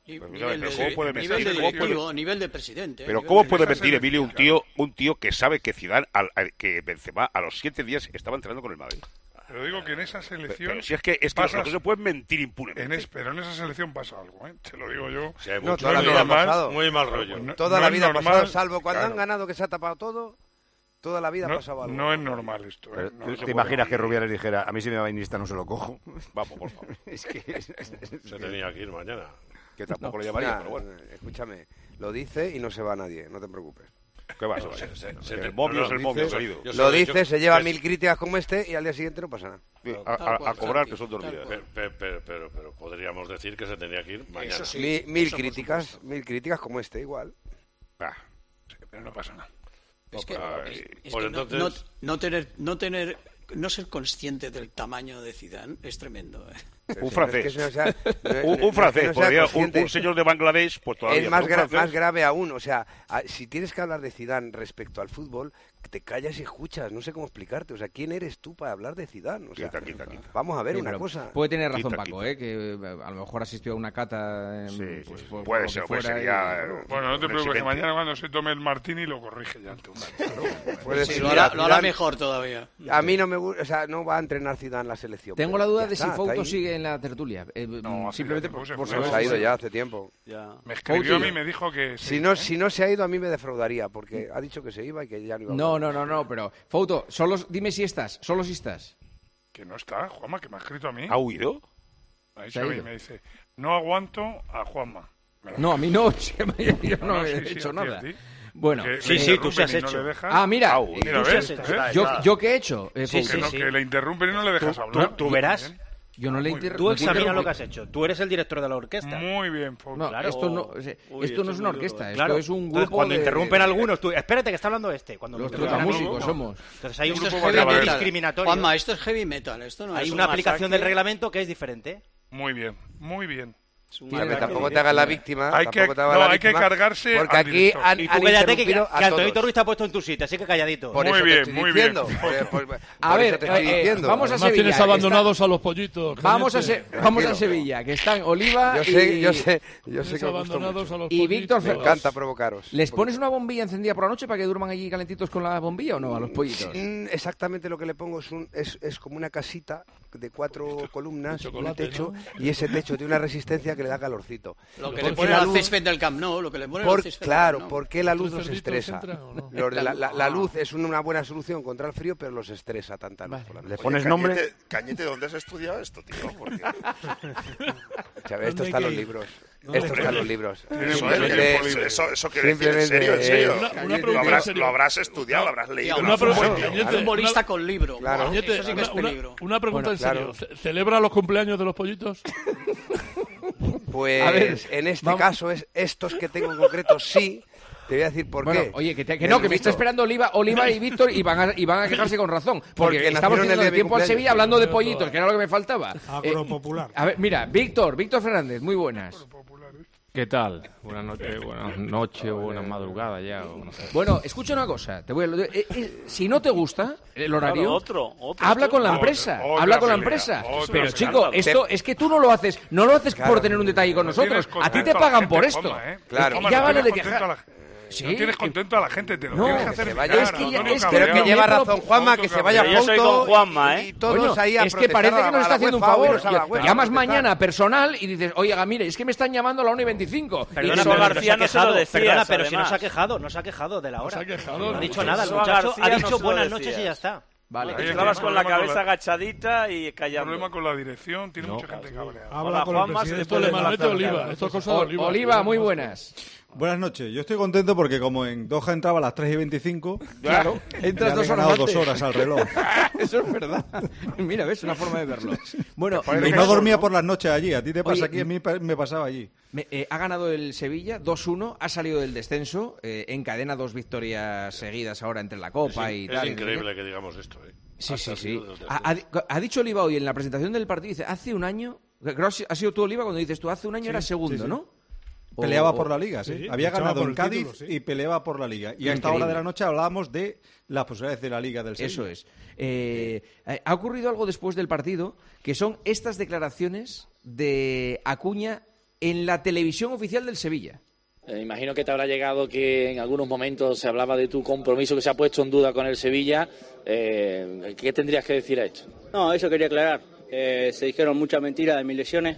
Nivel de presidente. Pero ¿cómo puede mentir, Emilio, un tío que sabe que que Benzema a los 7 días estaba entrenando con el Madrid? Pero digo que en esa selección... Pero si es que no se puede mentir impunemente. Pero en esa selección pasa algo, te lo digo yo. Sí, no, toda la vida ha pasado. Muy mal rollo. Toda la vida ha pasado, salvo cuando han ganado que se ha tapado todo. Toda la vida ha pasado algo. No es normal esto. ¿Te imaginas que Rubiales dijera, a mí si me va Iniesta no se lo cojo? Vamos, por favor. Es que... Se tenía que ir mañana. Que tampoco lo llamaría, pero bueno. Escúchame, lo dice y no se va nadie, no te preocupes. ¿Qué vas a hacer? El momio es el momio, querido. Lo dice, se lleva 1000 críticas como este y al día siguiente no pasa nada. A cobrar, que son dormidas. Pero podríamos decir que se tenía que ir mañana. Eso sí, 1000 críticas como este, igual. Pero no pasa nada. Es que no ser consciente del tamaño de Zidane es tremendo. Un francés. Un francés, un señor de Bangladesh, pues todavía. Es más grave aún. O sea, si tienes que hablar de Zidane respecto al fútbol, te callas y escuchas. No sé cómo explicarte. O sea, ¿quién eres tú para hablar de Zidane? O sea, quita. Vamos a ver una cosa. Puede tener razón Paco, que a lo mejor asistió a una cata. Puede ser, sería... Bueno, no te preocupes, que mañana cuando se tome el martini lo corrige ya ante un lo hará mejor todavía. A mí no me gusta, o sea, no va a entrenar Zidane la selección. Tengo la duda de si Fouto sigue en la tertulia. Simplemente por se ha ido ya hace tiempo. Me escribió a mí y me dijo que... Si no se ha ido, a mí me defraudaría, porque ha dicho que se iba y que ya no iba a... No, pero Fouto, dime si estás, solo si estás. Que no está, Juanma, que me ha escrito a mí. ¿Ha huido? Me dice, no aguanto a Juanma. No, a mí no, yo no he hecho nada. Bueno, sí, tú se has hecho. Mira, yo qué he hecho. Que le interrumpen y no le dejas hablar. Tú verás. Yo no le interrumpo. Tú examina lo que has hecho. Tú eres el director de la orquesta. Muy bien, Fouto. No, claro. Esto no es una orquesta, esto es un grupo. Entonces, cuando interrumpen algunos, tú espérate que está hablando este. Cuando los trotamúsicos somos. Entonces hay un grupo discriminatorio. Juanma, esto es heavy metal. Esto no hay una aplicación del reglamento que es diferente. Muy bien, muy bien. Tampoco te hagas la víctima. Hay que cargarse porque al aquí director. Y tú cállate que Antonito Ruiz te ha puesto en tu sitio, así que calladito. Muy bien. A ver, vamos a Sevilla. Tienes abandonados a los pollitos. Vamos a Sevilla, que están Oliva yo sé que abandonados a los y Víctor. Me encanta provocaros. ¿Les pones una bombilla encendida por la noche para que duerman allí calentitos con la bombilla o no a los pollitos? Exactamente lo que le pongo es como una casita de 4 columnas, un techo, ¿no? Y ese techo tiene una resistencia que le da calorcito. Lo que le pone al césped del Camp Nou, lo que le pone al césped del Camp Nou. ¿Por qué la luz los estresa? La luz es una buena solución contra el frío, pero los estresa tanta luz. ¿Le pones nombre? Cañete, ¿dónde has estudiado esto, tío? Porque... Esto está en los libros. Esto está en los libros. Eso quiere decir, en serio. Lo habrás estudiado, lo habrás leído. Un futbolista con libro. Claro. Eso sí que es peligro. Una pregunta en serio. ¿Celebra los cumpleaños de los pollitos? Pues a ver, en este caso, estos que tengo en concreto sí. Te voy a decir por qué. Oye, que me está esperando Oliva y Víctor y van a quejarse con razón. Porque estamos teniendo el tiempo al Sevilla hablando de pollitos, que era lo que me faltaba. Agropopular. A ver, mira, Víctor Fernández, muy buenas. ¿Qué tal? Buenas noches, buenas madrugadas ya. No sé. Bueno, escucha una cosa. Si no te gusta el horario, habla con la empresa. Pero chico, esto es que tú no lo haces por tener un detalle con nosotros. A ti te pagan por esto. Claro. Ya vale de quejar. Sí, no tienes contento a la gente, te lo tienes que hacer. Pero que lleva razón Juanma, que se vaya a Yo soy con Juanma, y todos ahí a es que parece que nos está haciendo un favor. Llamas mañana personal y dices, oiga, mire, es que me están llamando a la 1:25. Perdona, pero García no se lo decías. Pero si no se ha quejado de la hora. No ha dicho nada, el muchacho ha dicho buenas noches y ya está. Vale, estabas con la cabeza agachadita y callando. Problema con la dirección, tiene mucha gente cabreada. Habla con Juanma, esto le mete Oliva. Esto es cosa de Oliva. Oliva, muy buenas. Buenas noches. Yo estoy contento porque como en Doha entraba a las 3:25, claro, entras 2 horas antes. 2 horas al reloj. Eso es verdad. Mira, ves, una forma de verlo. Bueno, y no dormía por las noches allí. A ti te pasa aquí, a mí me pasaba allí. Ha ganado el Sevilla 2-1, ha salido del descenso, encadena 2 victorias seguidas ahora entre la Copa y tal. Es increíble que digamos esto, ¿eh? Sí. Ha dicho Oliva hoy en la presentación del partido, dice, hace un año, creo que ha sido tú, Oliva, cuando dices tú, hace un año era segundo, ¿no? Peleaba por la Liga, sí. Había ganado en Cádiz y peleaba por la Liga. Y a esta hora de la noche hablábamos de las posibilidades de la Liga del Sevilla. Eso es. Ha ocurrido algo después del partido, que son estas declaraciones de Acuña en la televisión oficial del Sevilla. Imagino que te habrá llegado que en algunos momentos se hablaba de tu compromiso que se ha puesto en duda con el Sevilla. ¿Qué tendrías que decir a esto? No, eso quería aclarar. Se dijeron muchas mentiras de mis lesiones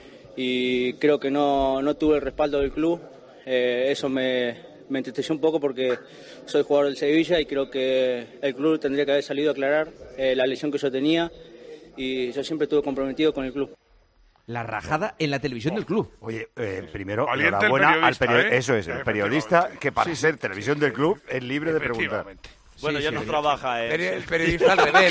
y creo que no tuve el respaldo del club. Eso me entristeció un poco porque soy jugador del Sevilla y creo que el club tendría que haber salido a aclarar la lesión que yo tenía y yo siempre estuve comprometido con el club. La rajada en la televisión del club. Oye, primero, enhorabuena al periodista. Eso es, el periodista que para ser televisión del club es libre de preguntar. Bueno, ya no trabaja. El periodista al revés.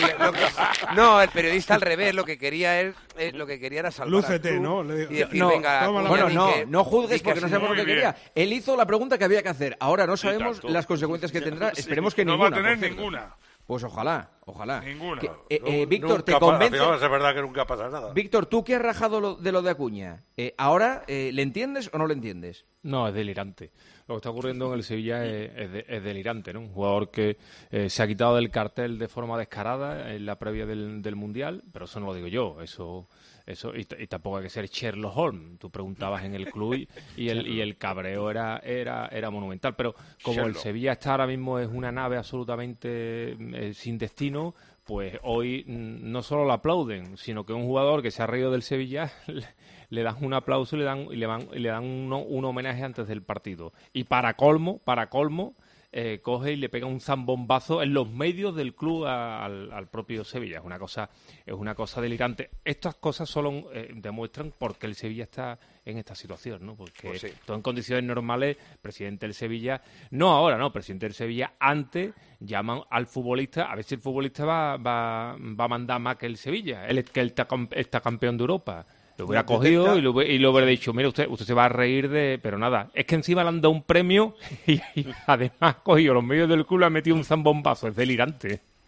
El periodista al revés. Lo que quería era salvar. Lúcete, al club, ¿no? Y decir, venga, no juzgues porque no sabemos lo que quería. Él hizo la pregunta que había que hacer. Ahora no sabemos las consecuencias que tendrá. Esperemos que ninguna. No va a tener ninguna. Pues ojalá. Ninguna. Víctor, ¿te convence? Es verdad que nunca pasa nada. Víctor, tú que has rajado de lo de Acuña, ¿ahora le entiendes o no le entiendes? No, es delirante. Lo que está ocurriendo en el Sevilla es delirante, ¿no? Un jugador que se ha quitado del cartel de forma descarada en la previa del Mundial, pero eso no lo digo yo, eso y tampoco hay que ser Sherlock Holmes. Tú preguntabas en el club y el cabreo era monumental, pero como el Sevilla está ahora mismo es una nave absolutamente sin destino, pues hoy no solo le aplauden, sino que un jugador que se ha reído del Sevilla le dan un aplauso y le dan un homenaje antes del partido. Y para colmo, coge y le pega un zambombazo en los medios del club al propio Sevilla. Es una cosa delirante. Estas cosas solo demuestran por qué el Sevilla está en esta situación, ¿no? Porque todo en condiciones normales, presidente del Sevilla, presidente del Sevilla antes llaman al futbolista, a ver si el futbolista va a mandar más que el Sevilla, que él está campeón de Europa. Lo hubiera cogido y lo hubiera dicho, mira, usted se va a reír de... Pero nada, es que encima le han dado un premio y además cogido los medios del club y le han metido un zambombazo. Es delirante.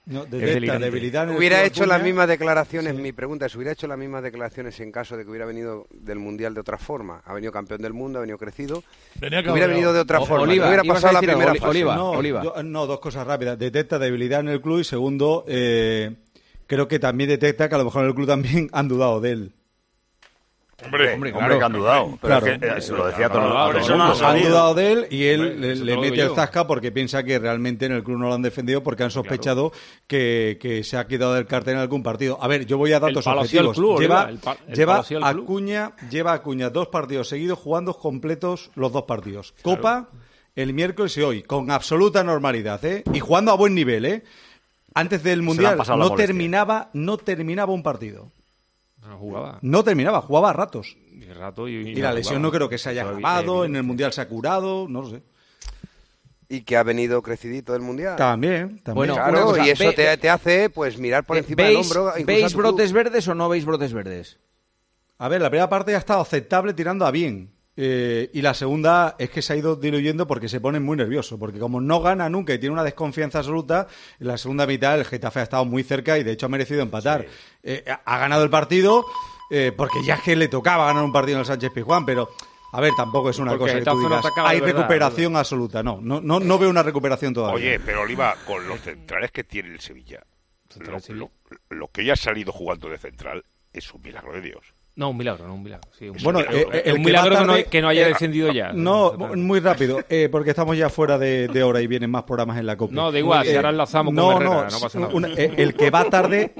No, debilidad hubiera hecho las mismas declaraciones, mi pregunta es, ¿hubiera hecho las mismas declaraciones en caso de que hubiera venido del Mundial de otra forma? Ha venido campeón del mundo, ha venido crecido, hubiera venido de otra forma, Oliva, hubiera pasado la primera fase. Oliva. Dos cosas rápidas. Detecta debilidad en el club y segundo, creo que también detecta que a lo mejor en el club también han dudado de él. Hombre, que han dudado. Pero claro. Es que se lo decía todo el mundo. Han dudado de él y él le mete el zasca porque piensa que realmente en el club no lo han defendido porque han sospechado que se ha quitado del cartel en algún partido. A ver, yo voy a datos objetivos. Lleva Acuña 2 partidos seguidos jugando completos los 2 partidos. Claro. Copa el miércoles y hoy, con absoluta normalidad, y jugando a buen nivel, Antes del Mundial no terminaba un partido. No terminaba, jugaba a ratos. Y la lesión no creo que se haya acabado, en el Mundial se ha curado, no lo sé. Y que ha venido crecidito del Mundial. También. Bueno, claro, y eso te hace pues mirar por encima del hombro. ¿Veis brotes verdes o no veis brotes verdes? A ver, la primera parte ha estado aceptable tirando a bien. Y la segunda es que se ha ido diluyendo porque se pone muy nervioso, porque como no gana nunca y tiene una desconfianza absoluta, en la segunda mitad el Getafe ha estado muy cerca y de hecho ha merecido empatar. Sí. Ha ganado el partido porque ya es que le tocaba ganar un partido en el Sánchez-Pizjuán, pero a ver, tampoco es una cosa que tú digas, hay recuperación absoluta, no veo una recuperación todavía. Oye, pero Oliva, con los centrales que tiene el Sevilla, lo que ya ha salido jugando de central es un milagro de Dios. No, un milagro. Sí, un milagro que no haya descendido ya. No, muy rápido, porque estamos ya fuera de hora y vienen más programas en la Copa. No, da igual, si ahora enlazamos con Herrera, no pasa nada. El que va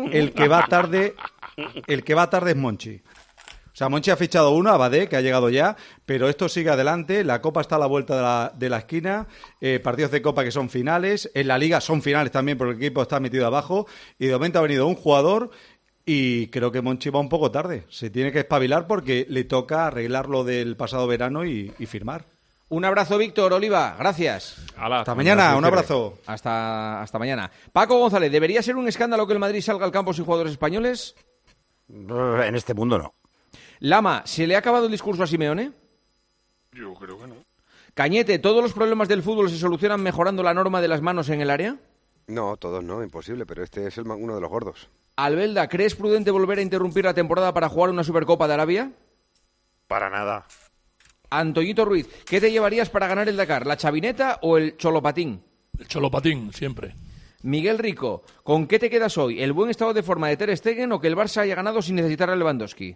tarde es Monchi. O sea, Monchi ha fichado uno, Abadé, que ha llegado ya, pero esto sigue adelante, la Copa está a la vuelta de la esquina, partidos de Copa que son finales, en la Liga son finales también porque el equipo está metido abajo, y de momento ha venido un jugador. Y creo que Monchi va un poco tarde. Se tiene que espabilar porque le toca arreglar lo del pasado verano y firmar. Un abrazo, Víctor Oliva. Gracias. Hasta mañana. Un abrazo. Hasta mañana. Paco González, ¿debería ser un escándalo que el Madrid salga al campo sin jugadores españoles? En este mundo no. Lama, ¿se le ha acabado el discurso a Simeone? Yo creo que no. Cañete, ¿todos los problemas del fútbol se solucionan mejorando la norma de las manos en el área? No, todos no, imposible, pero este es uno de los gordos. Albelda, ¿crees prudente volver a interrumpir la temporada para jugar una Supercopa de Arabia? Para nada. Antoñito Ruiz, ¿qué te llevarías para ganar el Dakar? ¿La chavineta o el cholopatín? El cholopatín, siempre. Miguel Rico, ¿con qué te quedas hoy? ¿El buen estado de forma de Ter Stegen o que el Barça haya ganado sin necesitar a Lewandowski?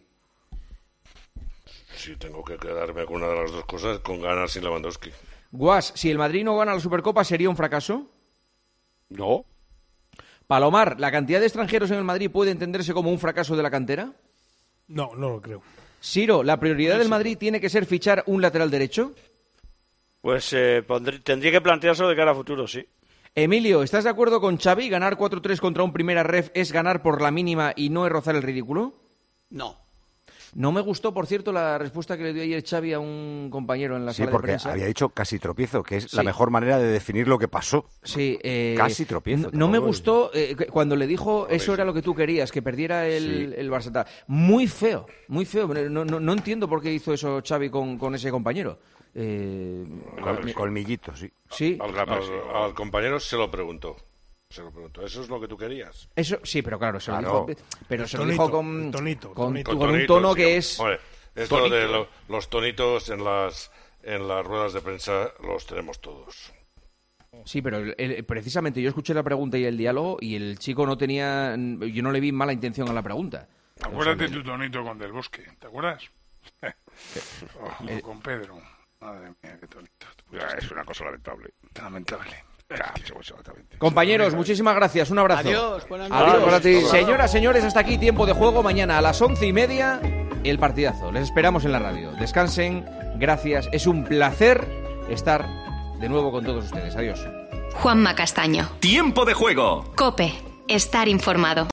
Sí, tengo que quedarme con una de las dos cosas, con ganar sin Lewandowski. Guas, si el Madrid no gana la Supercopa, ¿sería un fracaso? No. Palomar, ¿la cantidad de extranjeros en el Madrid puede entenderse como un fracaso de la cantera? No lo creo. Siro, ¿la prioridad del Madrid tiene que ser fichar un lateral derecho? Pues tendría que planteárselo de cara a futuro, sí. Emilio, ¿estás de acuerdo con Xavi? ¿Ganar 4-3 contra un primera ref es ganar por la mínima y no es rozar el ridículo? No. No me gustó, por cierto, la respuesta que le dio ayer Xavi a un compañero en la sala de prensa. Sí, porque había dicho casi tropiezo, que es la mejor manera de definir lo que pasó. Sí. Casi tropiezo. No me gustó cuando le dijo eso era lo que tú querías, que perdiera el Barça. Muy feo, muy feo. No entiendo por qué hizo eso Xavi con ese compañero. Colmillito, sí. Sí. Al compañero se lo preguntó. ¿Eso es lo que tú querías? Eso sí, pero claro, se lo dijo, pero se lo dijo con un tono que es... Hombre, esto de los tonitos en las ruedas de prensa los tenemos todos. Sí, pero precisamente yo escuché la pregunta y el diálogo y el chico no tenía... Yo no le vi mala intención a la pregunta. Acuérdate tu tonito con Del Bosque, ¿te acuerdas? Con Pedro. Madre mía, qué tonito. Es una cosa lamentable. Lamentable. Compañeros, muchísimas gracias. Un abrazo. Adiós. Buenas noches. Para ti. Señoras, señores, hasta aquí Tiempo de Juego. Mañana a las 11:30 el partidazo. Les esperamos en la radio. Descansen. Gracias. Es un placer estar de nuevo con todos ustedes. Adiós. Juanma Castaño. Tiempo de Juego. COPE. Estar informado.